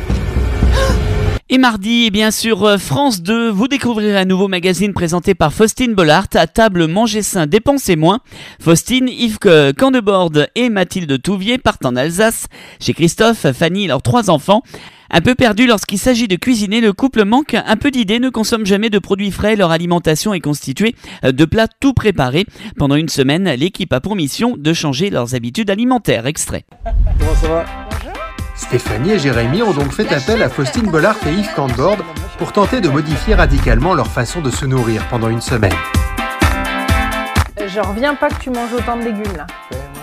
Et mardi, et bien sur France 2, vous découvrirez un nouveau magazine présenté par Faustine Bollard, À table, mangez sain, dépensez moins. Faustine, Yves Candeborde et Mathilde Touvier partent en Alsace, chez Christophe, Fanny et leurs 3 enfants. Un peu perdu lorsqu'il s'agit de cuisiner, le couple manque un peu d'idées, ne consomme jamais de produits frais, leur alimentation est constituée de plats tout préparés. Pendant une semaine, l'équipe a pour mission de changer leurs habitudes alimentaires. Extrait. Comment ça va? Stéphanie et Jérémy ont donc fait appel à Faustine Bollard et Yves Candeborde pour tenter de modifier radicalement leur façon de se nourrir pendant une semaine. Je reviens pas que tu manges autant de légumes là.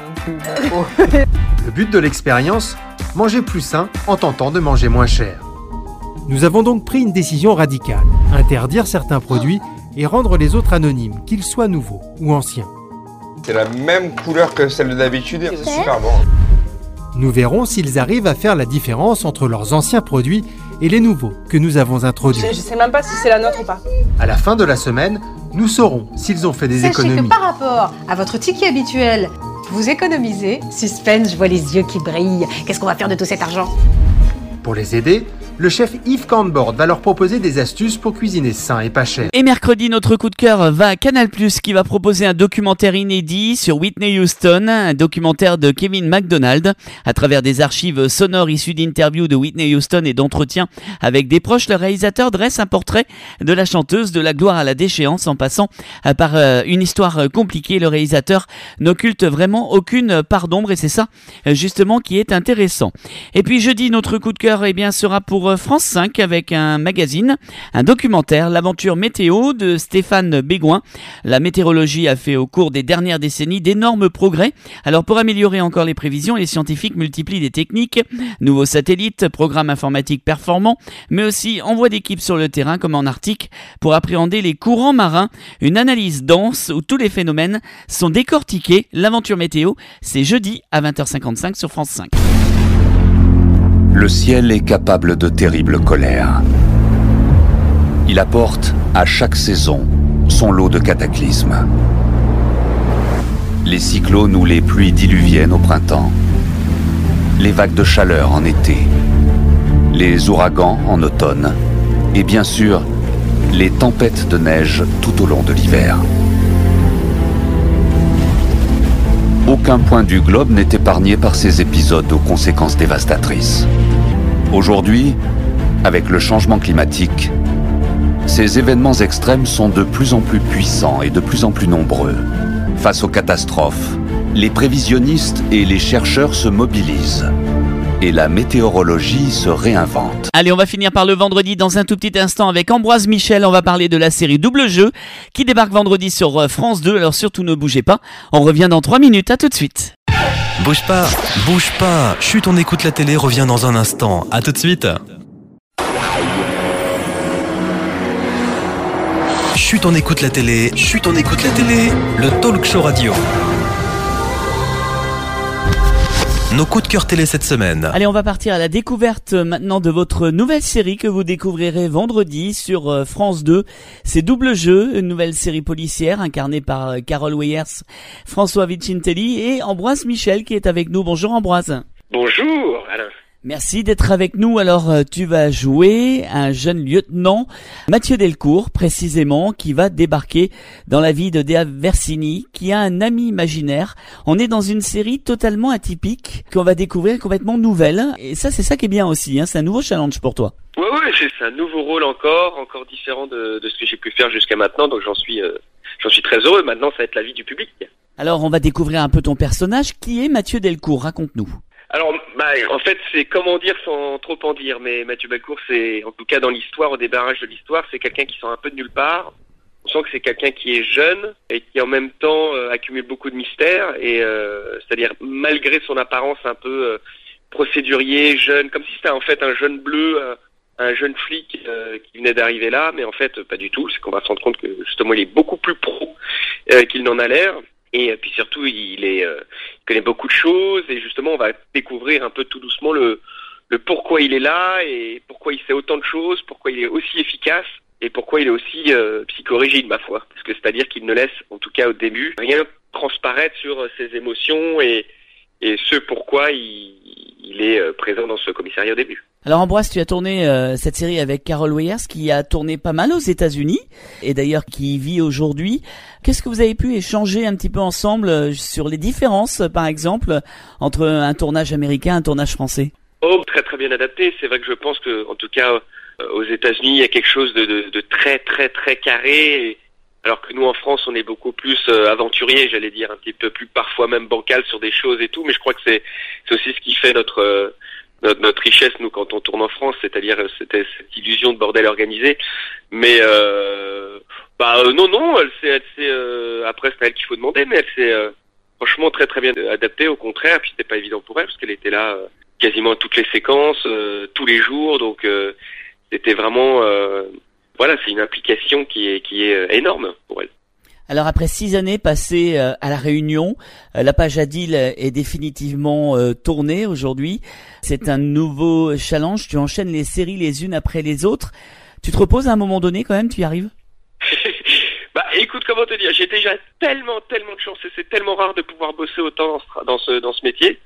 Le but de l'expérience, manger plus sain en tentant de manger moins cher. Nous avons donc pris une décision radicale, interdire certains produits et rendre les autres anonymes, qu'ils soient nouveaux ou anciens. C'est la même couleur que celle de d'habitude, c'est super bon. Nous verrons s'ils arrivent à faire la différence entre leurs anciens produits et les nouveaux que nous avons introduits. Je sais même pas si c'est la nôtre ou pas. À la fin de la semaine, nous saurons s'ils ont fait des économies. Sachez que par rapport à votre ticket habituel, vous économisez. Suspense, je vois les yeux qui brillent. Qu'est-ce qu'on va faire de tout cet argent? Pour les aider, le chef Yves Candeborde va leur proposer des astuces pour cuisiner sain et pas cher. Et mercredi, notre coup de cœur va à Canal+, qui va proposer un documentaire inédit sur Whitney Houston, un documentaire de Kevin MacDonald. À travers des archives sonores issues d'interviews de Whitney Houston et d'entretiens avec des proches, le réalisateur dresse un portrait de la chanteuse de la gloire à la déchéance en passant par une histoire compliquée. Le réalisateur n'occulte vraiment aucune part d'ombre et c'est ça justement qui est intéressant. Et puis jeudi, notre coup de cœur sera pour France 5 avec un magazine, un documentaire, l'aventure météo de Stéphane Bégoin. La météorologie a fait au cours des dernières décennies d'énormes progrès. Alors pour améliorer encore les prévisions, les scientifiques multiplient des techniques, nouveaux satellites, programmes informatiques performants, mais aussi envoi d'équipes sur le terrain comme en Arctique pour appréhender les courants marins. Une analyse dense où tous les phénomènes sont décortiqués. L'aventure météo, c'est jeudi à 20h55 sur France 5. Le ciel est capable de terribles colères. Il apporte à chaque saison son lot de cataclysmes. Les cyclones ou les pluies diluviennes au printemps, les vagues de chaleur en été, les ouragans en automne et bien sûr les tempêtes de neige tout au long de l'hiver. Aucun point du globe n'est épargné par ces épisodes aux conséquences dévastatrices. Aujourd'hui, avec le changement climatique, ces événements extrêmes sont de plus en plus puissants et de plus en plus nombreux. Face aux catastrophes, les prévisionnistes et les chercheurs se mobilisent. et la météorologie se réinvente. Allez, on va finir par le vendredi dans un tout petit instant avec Ambroise Michel. On va parler de la série Double Jeu qui débarque vendredi sur France 2. Alors surtout ne bougez pas, on revient dans 3 minutes, à tout de suite. Bouge pas, chut, on écoute la télé, revient dans un instant, à tout de suite. Chut, on écoute la télé, le talk show radio. Nos coups de cœur télé cette semaine. Allez, on va partir à la découverte maintenant de votre nouvelle série que vous découvrirez vendredi sur France 2. C'est Double Jeu, une nouvelle série policière incarnée par Carole Weyers, François Vicintelli et Ambroise Michel qui est avec nous. Bonjour Ambroise. Bonjour Alain. Merci d'être avec nous. Alors, tu vas jouer un jeune lieutenant, Mathieu Delcourt, précisément, qui va débarquer dans la vie de Dea Versini, qui a un ami imaginaire. On est dans une série totalement atypique, qu'on va découvrir complètement nouvelle. Et ça, c'est ça qui est bien aussi, hein. C'est un nouveau challenge pour toi. Ouais, c'est un nouveau rôle encore différent de ce que j'ai pu faire jusqu'à maintenant. Donc j'en suis très heureux. Maintenant, ça va être la vie du public. Alors, on va découvrir un peu ton personnage. Qui est Mathieu Delcourt? Raconte-nous. Alors, en fait, c'est comment dire sans trop en dire, mais Mathieu Delcourt, c'est, en tout cas dans l'histoire, au débarrage de l'histoire, c'est quelqu'un qui sort un peu de nulle part. On sent que c'est quelqu'un qui est jeune et qui en même temps accumule beaucoup de mystères et c'est-à-dire malgré son apparence un peu procédurier, jeune, comme si c'était en fait un jeune bleu, un jeune flic qui venait d'arriver là, mais en fait pas du tout. C'est qu'on va se rendre compte que justement il est beaucoup plus pro qu'il n'en a l'air. Et puis surtout, il connaît beaucoup de choses et justement, on va découvrir un peu tout doucement le pourquoi il est là et pourquoi il sait autant de choses, pourquoi il est aussi efficace et pourquoi il est aussi psychorigide, ma foi. Parce que c'est-à-dire qu'il ne laisse, en tout cas au début, rien transparaître sur ses émotions et ce pourquoi il est présent dans ce commissariat au début. Alors Ambroise, tu as tourné cette série avec Carole Weyers qui a tourné pas mal aux États-Unis et d'ailleurs qui vit aujourd'hui. Qu'est-ce que vous avez pu échanger un petit peu ensemble sur les différences, par exemple, entre un tournage américain et un tournage français? Oh, très très bien adapté. C'est vrai que je pense que, en tout cas, aux États-Unis, il y a quelque chose de très très très carré. Alors que nous en France, on est beaucoup plus aventurier, j'allais dire, un petit peu plus parfois même bancal sur des choses et tout. Mais je crois que c'est aussi ce qui fait notre richesse, nous, quand on tourne en France, c'est-à-dire cette illusion de bordel organisé. Mais non, elle s'est après c'est à elle qu'il faut demander, mais elle s'est franchement très très bien adaptée. Au contraire, puis c'était pas évident pour elle parce qu'elle était là quasiment à toutes les séquences, tous les jours. Donc c'était vraiment c'est une implication qui est énorme pour elle. Alors après 6 années passées à La Réunion, la page Adil est définitivement tournée aujourd'hui. C'est un nouveau challenge, tu enchaînes les séries les unes après les autres. Tu te reposes à un moment donné quand même, tu y arrives? Écoute, comment te dire, j'ai déjà tellement de chance et c'est tellement rare de pouvoir bosser autant dans ce métier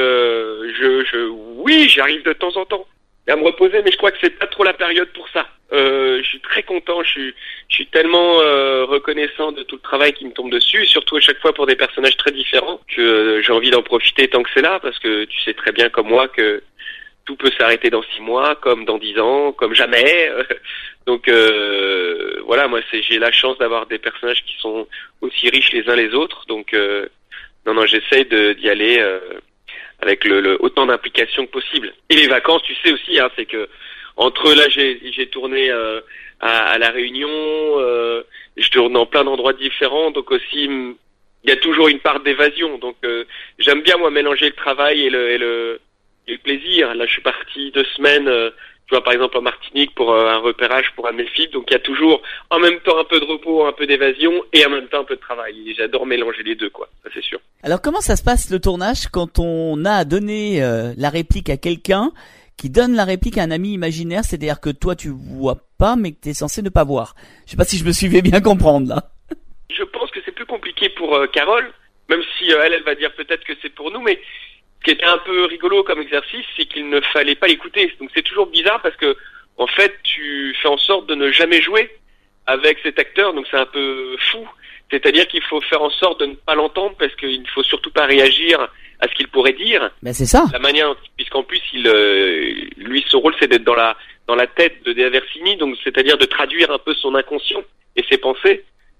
que oui, j'arrive de temps en temps à me reposer, mais je crois que c'est pas trop la période pour ça. Je suis très content, je suis tellement reconnaissant de tout le travail qui me tombe dessus, surtout à chaque fois pour des personnages très différents, que j'ai envie d'en profiter tant que c'est là, parce que tu sais très bien comme moi que tout peut s'arrêter dans 6 mois, comme dans 10 ans, comme jamais. Donc moi j'ai la chance d'avoir des personnages qui sont aussi riches les uns les autres, donc j'essaye d'y aller avec le autant d'implication que possible. Et les vacances, tu sais aussi, hein, c'est que entre là j'ai tourné à La Réunion, je tourne dans plein d'endroits différents, donc aussi il y a toujours une part d'évasion. Donc j'aime bien moi mélanger le travail et le plaisir. Là je suis parti 2 semaines, tu vois, par exemple en Martinique pour un repérage pour un de mes films, donc il y a toujours en même temps un peu de repos, un peu d'évasion et en même temps un peu de travail. Et j'adore mélanger les deux, quoi, ça c'est sûr. Alors comment ça se passe le tournage quand on a à donner la réplique à quelqu'un qui donne la réplique à un ami imaginaire, c'est-à-dire que toi tu vois pas mais que t'es censé ne pas voir? Je sais pas si je me suivais bien comprendre là. Je pense que c'est plus compliqué pour Carole, même si elle va dire peut-être que c'est pour nous, mais ce qui était un peu rigolo comme exercice, c'est qu'il ne fallait pas l'écouter. Donc c'est toujours bizarre parce que en fait tu fais en sorte de ne jamais jouer avec cet acteur, donc c'est un peu fou. C'est-à-dire qu'il faut faire en sorte de ne pas l'entendre parce qu'il ne faut surtout pas réagir à ce qu'il pourrait dire. Ben c'est ça. La manière, puisqu'en plus lui son rôle c'est d'être dans la tête de Dea Versini, donc c'est-à-dire de traduire un peu son inconscient et ses pensées.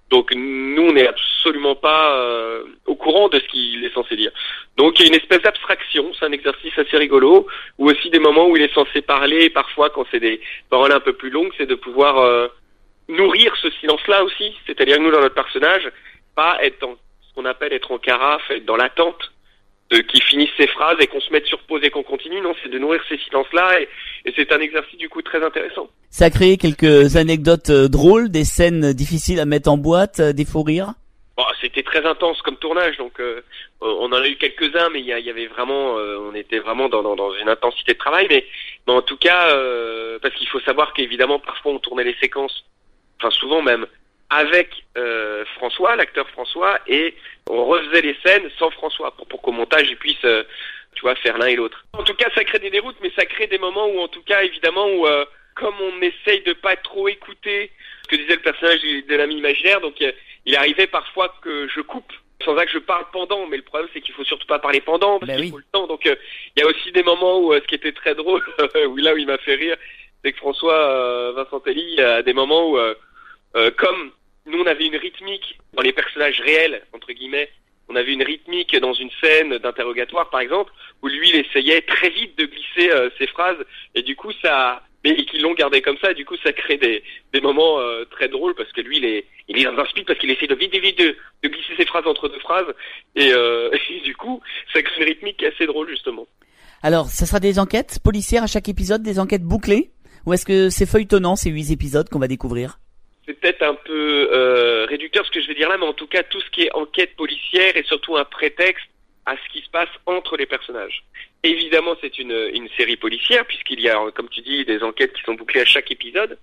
Donc nous, on n'est absolument pas au courant de ce qu'il est censé dire. Donc il y a une espèce d'abstraction, c'est un exercice assez rigolo, ou aussi des moments où il est censé parler, parfois quand c'est des paroles un peu plus longues, c'est de pouvoir nourrir ce silence-là aussi, c'est-à-dire que nous, dans notre personnage, pas être dans ce qu'on appelle être en carafe, être dans l'attente qu'il finisse ses phrases et qu'on se mette sur pause et qu'on continue. Non, c'est de nourrir ces silences-là et c'est un exercice du coup très intéressant. Ça a créé quelques anecdotes drôles, des scènes difficiles à mettre en boîte, des faux rires. Bon, c'était très intense comme tournage, donc on en a eu quelques-uns, mais il y avait vraiment, on était vraiment dans une intensité de travail, mais en tout cas, parce qu'il faut savoir qu'évidemment parfois on tournait les séquences, enfin souvent même, avec François, l'acteur François, et on refaisait les scènes sans François pour qu'au montage il puisse, tu vois, faire l'un et l'autre. En tout cas, ça crée des déroutes, mais ça crée des moments où, en tout cas, évidemment, où comme on essaye de pas trop écouter ce que disait le personnage de l'ami imaginaire, donc il arrivait parfois que je coupe sans que je parle pendant, mais le problème c'est qu'il faut surtout pas parler pendant parce qu'il faut le temps. Donc il y a aussi des moments où ce qui était très drôle, où il m'a fait rire, c'est que François Vincentelli a des moments où comme nous on avait une rythmique dans les personnages réels entre guillemets, on avait une rythmique dans une scène d'interrogatoire par exemple, où lui il essayait très vite de glisser ses phrases et du coup ça, mais qu'ils l'ont gardé comme ça, et du coup ça crée des moments très drôles parce que lui il est dans un speed parce qu'il essaie de vite de glisser ses phrases entre deux phrases et du coup ça crée une rythmique assez drôle justement. Alors ça sera des enquêtes policières à chaque épisode, des enquêtes bouclées, ou est-ce que c'est feuilletonnant ces 8 épisodes qu'on va découvrir? C'est peut-être un peu réducteur ce que je vais dire là, mais en tout cas tout ce qui est enquête policière est surtout un prétexte à ce qui se passe entre les personnages. Évidemment, c'est une série policière puisqu'il y a, comme tu dis, des enquêtes qui sont bouclées à chaque épisode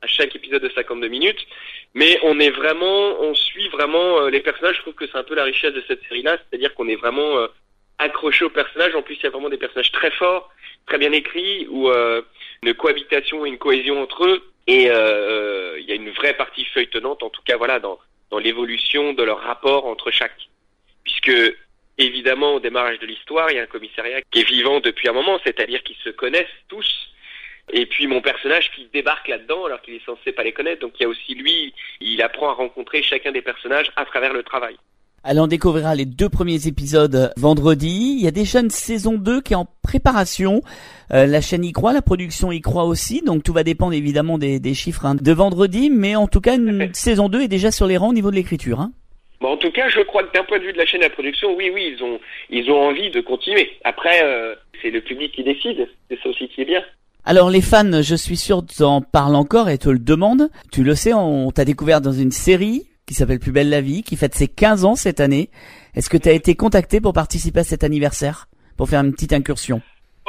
de 52 minutes. Mais on suit vraiment les personnages. Je trouve que c'est un peu la richesse de cette série-là, c'est-à-dire qu'on est vraiment accroché aux personnages. En plus, il y a vraiment des personnages très forts, très bien écrits, où une cohabitation et une cohésion entre eux. Et il y a une vraie partie feuilletonnante, en tout cas, voilà, dans l'évolution de leur rapport entre chaque, puisque évidemment, au démarrage de l'histoire, il y a un commissariat qui est vivant depuis un moment, c'est-à-dire qu'ils se connaissent tous. Et puis mon personnage qui débarque là-dedans alors qu'il est censé pas les connaître. Donc il y a aussi lui, il apprend à rencontrer chacun des personnages à travers le travail. Alors on découvrira les 2 premiers épisodes vendredi. Il y a déjà une saison 2 qui est en préparation. La chaîne y croit, la production y croit aussi. Donc tout va dépendre évidemment des chiffres de vendredi. Mais en tout cas, une saison 2 est déjà sur les rangs au niveau de l'écriture. Bon, en tout cas, je crois que d'un point de vue de la chaîne de la production, oui, ils ont envie de continuer. Après, c'est le public qui décide. C'est ça aussi qui est bien. Alors les fans, je suis sûr, t'en parlent encore et te le demandent. Tu le sais, on t'a découvert dans une série qui s'appelle Plus belle la vie, qui fête ses 15 ans cette année. Est-ce que t'as été contacté pour participer à cet anniversaire, pour faire une petite incursion?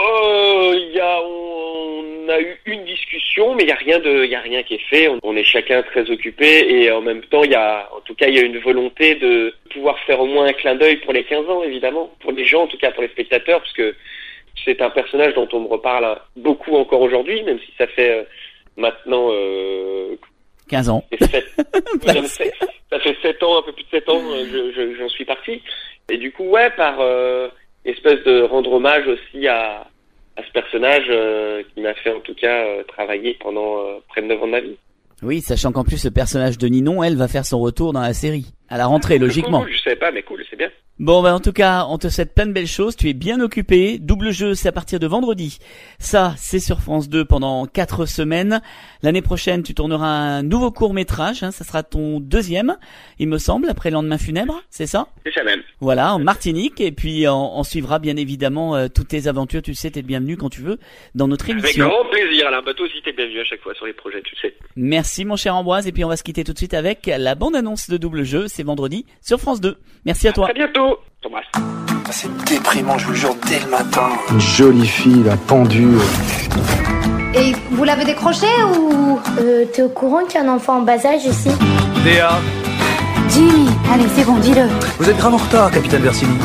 On a eu une discussion, mais il y a rien qui est fait. On est chacun très occupé et en même temps, il y a une volonté de pouvoir faire au moins un clin d'œil pour les 15 ans, évidemment, pour les gens, en tout cas pour les spectateurs, parce que c'est un personnage dont on me reparle beaucoup encore aujourd'hui, même si ça fait maintenant 15 ans. Ça fait 7 ans, un peu plus de 7 ans, j'en suis parti. Et du coup, ouais, par espèce de rendre hommage aussi à ce personnage qui m'a fait en tout cas travailler pendant près de 9 ans de ma vie. Oui, sachant qu'en plus ce personnage de Ninon, elle va faire son retour dans la série. À la rentrée, logiquement. Cool, je savais pas, mais cool, c'est bien. Bon, en tout cas, on te souhaite plein de belles choses. Tu es bien occupé. Double jeu, c'est à partir de vendredi. Ça, c'est sur France 2 pendant 4 semaines. L'année prochaine, tu tourneras un nouveau court-métrage. Ça sera ton 2e, il me semble, après Lendemain funèbre, c'est ça? C'est ça même. Voilà, en Martinique. Et puis, on suivra bien évidemment toutes tes aventures. Tu sais, t'es le bienvenu quand tu veux dans notre émission. Avec grand plaisir. Alain Bateau, aussi, t'es bienvenu à chaque fois sur les projets, tu sais. Merci, mon cher Ambroise. Et puis, on va se quitter tout de suite avec la bande-annonce de Double jeu. C'est vendredi sur France 2. Merci à toi. À très bientôt. T'embrasse. C'est déprimant, je vous jure, dès le matin. Une jolie fille, la pendue. Et vous l'avez décroché ou... T'es au courant qu'il y a un enfant en bas âge ici? Déa. Jimmy, allez, c'est bon, dis-le. Vous êtes grave en retard, capitaine Versini.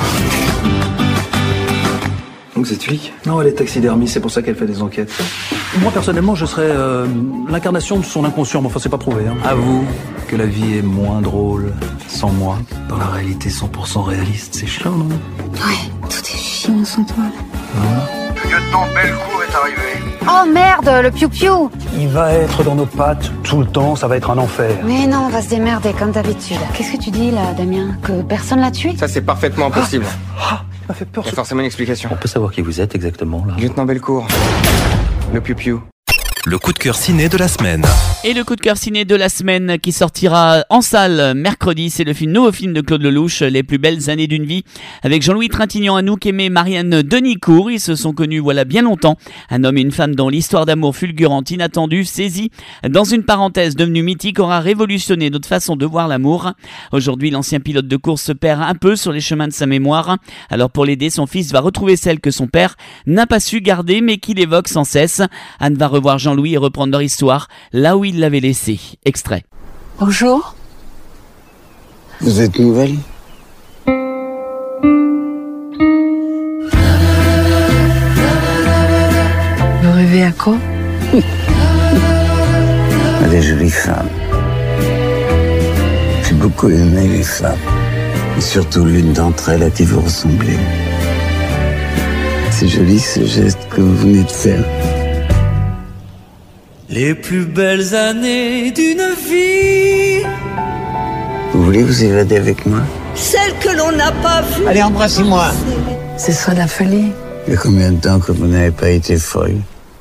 Donc c'est flic? Non, elle est taxidermiste, c'est pour ça qu'elle fait des enquêtes. Moi, personnellement, je serais l'incarnation de son inconscient, mais enfin, c'est pas prouvé. Avoue que la vie est moins drôle sans moi. Dans la réalité 100% réaliste, c'est chiant, non? Ouais, tout est chiant sans toi. Lieutenant Bellecour est est arrivé. Oh merde, le piou-piou. Il va être dans nos pattes tout le temps, ça va être un enfer. Mais non, on va se démerder comme d'habitude. Qu'est-ce que tu dis là, Damien? Que personne l'a tué? Ça, c'est parfaitement impossible. Il m'a fait peur. Il y a forcément une explication. On peut savoir qui vous êtes exactement, là? Lieutenant Bellecour. Le piou-piou. Le coup de cœur ciné de la semaine. Et le coup de cœur ciné de la semaine qui sortira en salle mercredi, c'est le nouveau film de Claude Lelouch, Les plus belles années d'une vie, avec Jean-Louis Trintignant, Anouk Aimée, Marianne Denicourt. Ils se sont connus voilà bien longtemps. Un homme et une femme dont l'histoire d'amour fulgurante, inattendue, saisie dans une parenthèse devenue mythique, aura révolutionné notre façon de voir l'amour. Aujourd'hui, l'ancien pilote de course se perd un peu sur les chemins de sa mémoire. Alors pour l'aider, son fils va retrouver celle que son père n'a pas su garder mais qu'il évoque sans cesse. Anne va revoir Jean-Louis et reprendre leur histoire là où il l'avait laissé. Extrait. Bonjour. Vous êtes nouvelle? Vous rêvez à quoi? À des jolies femmes. J'ai beaucoup aimé les femmes. Et surtout l'une d'entre elles à qui vous ressemblez. C'est joli ce geste que vous venez de faire. Les plus belles années d'une vie. Vous voulez vous évader avec moi? Celles que l'on n'a pas vues. Allez, embrassez-moi. Ce sera la folie. Il y a combien de temps que vous n'avez pas été folle?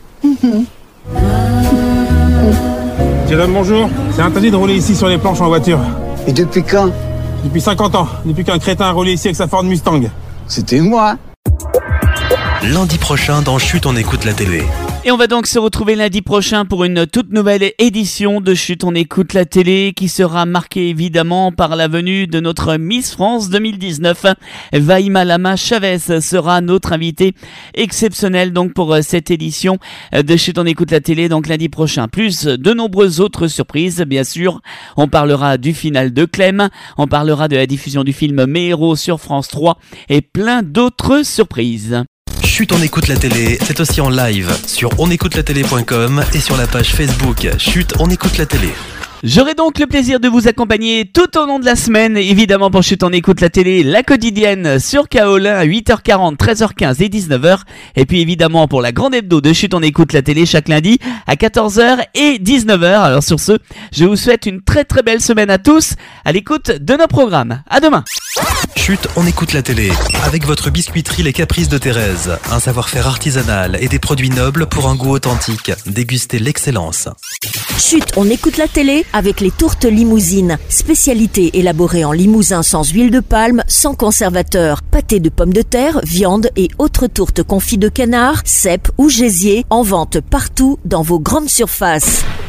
Jérôme, bonjour. C'est interdit de rouler ici sur les planches en voiture. Et depuis quand? Depuis 50 ans. Depuis qu'un crétin a roulé ici avec sa Ford Mustang. C'était moi. Lundi prochain dans Chut, on écoute la télé. Et on va donc se retrouver lundi prochain pour une toute nouvelle édition de Chut, on écoute la télé qui sera marquée évidemment par la venue de notre Miss France 2019. Vaïma Lama Chavez sera notre invitée exceptionnelle donc pour cette édition de Chut, on écoute la télé donc lundi prochain. Plus de nombreuses autres surprises bien sûr. On parlera du final de Clem, on parlera de la diffusion du film Mes héros sur France 3 et plein d'autres surprises. Chut, on écoute la télé, c'est aussi en live sur onécoutelatélé.com et sur la page Facebook Chut, on écoute la télé. J'aurai donc le plaisir de vous accompagner tout au long de la semaine, évidemment pour Chut, on écoute la télé, la quotidienne sur Kaolin à 8h40, 13h15 et 19h. Et puis évidemment pour la grande hebdo de Chut, on écoute la télé chaque lundi à 14h et 19h. Alors sur ce, je vous souhaite une très très belle semaine à tous à l'écoute de nos programmes. À demain. Chut, on écoute la télé avec votre biscuiterie Les Caprices de Thérèse. Un savoir-faire artisanal et des produits nobles pour un goût authentique. Dégustez l'excellence. Chut, on écoute la télé avec les tourtes limousines. Spécialité élaborée en Limousin sans huile de palme, sans conservateur. Pâté de pommes de terre, viande et autres tourtes confites de canard, cèpes ou gésier en vente partout dans vos grandes surfaces.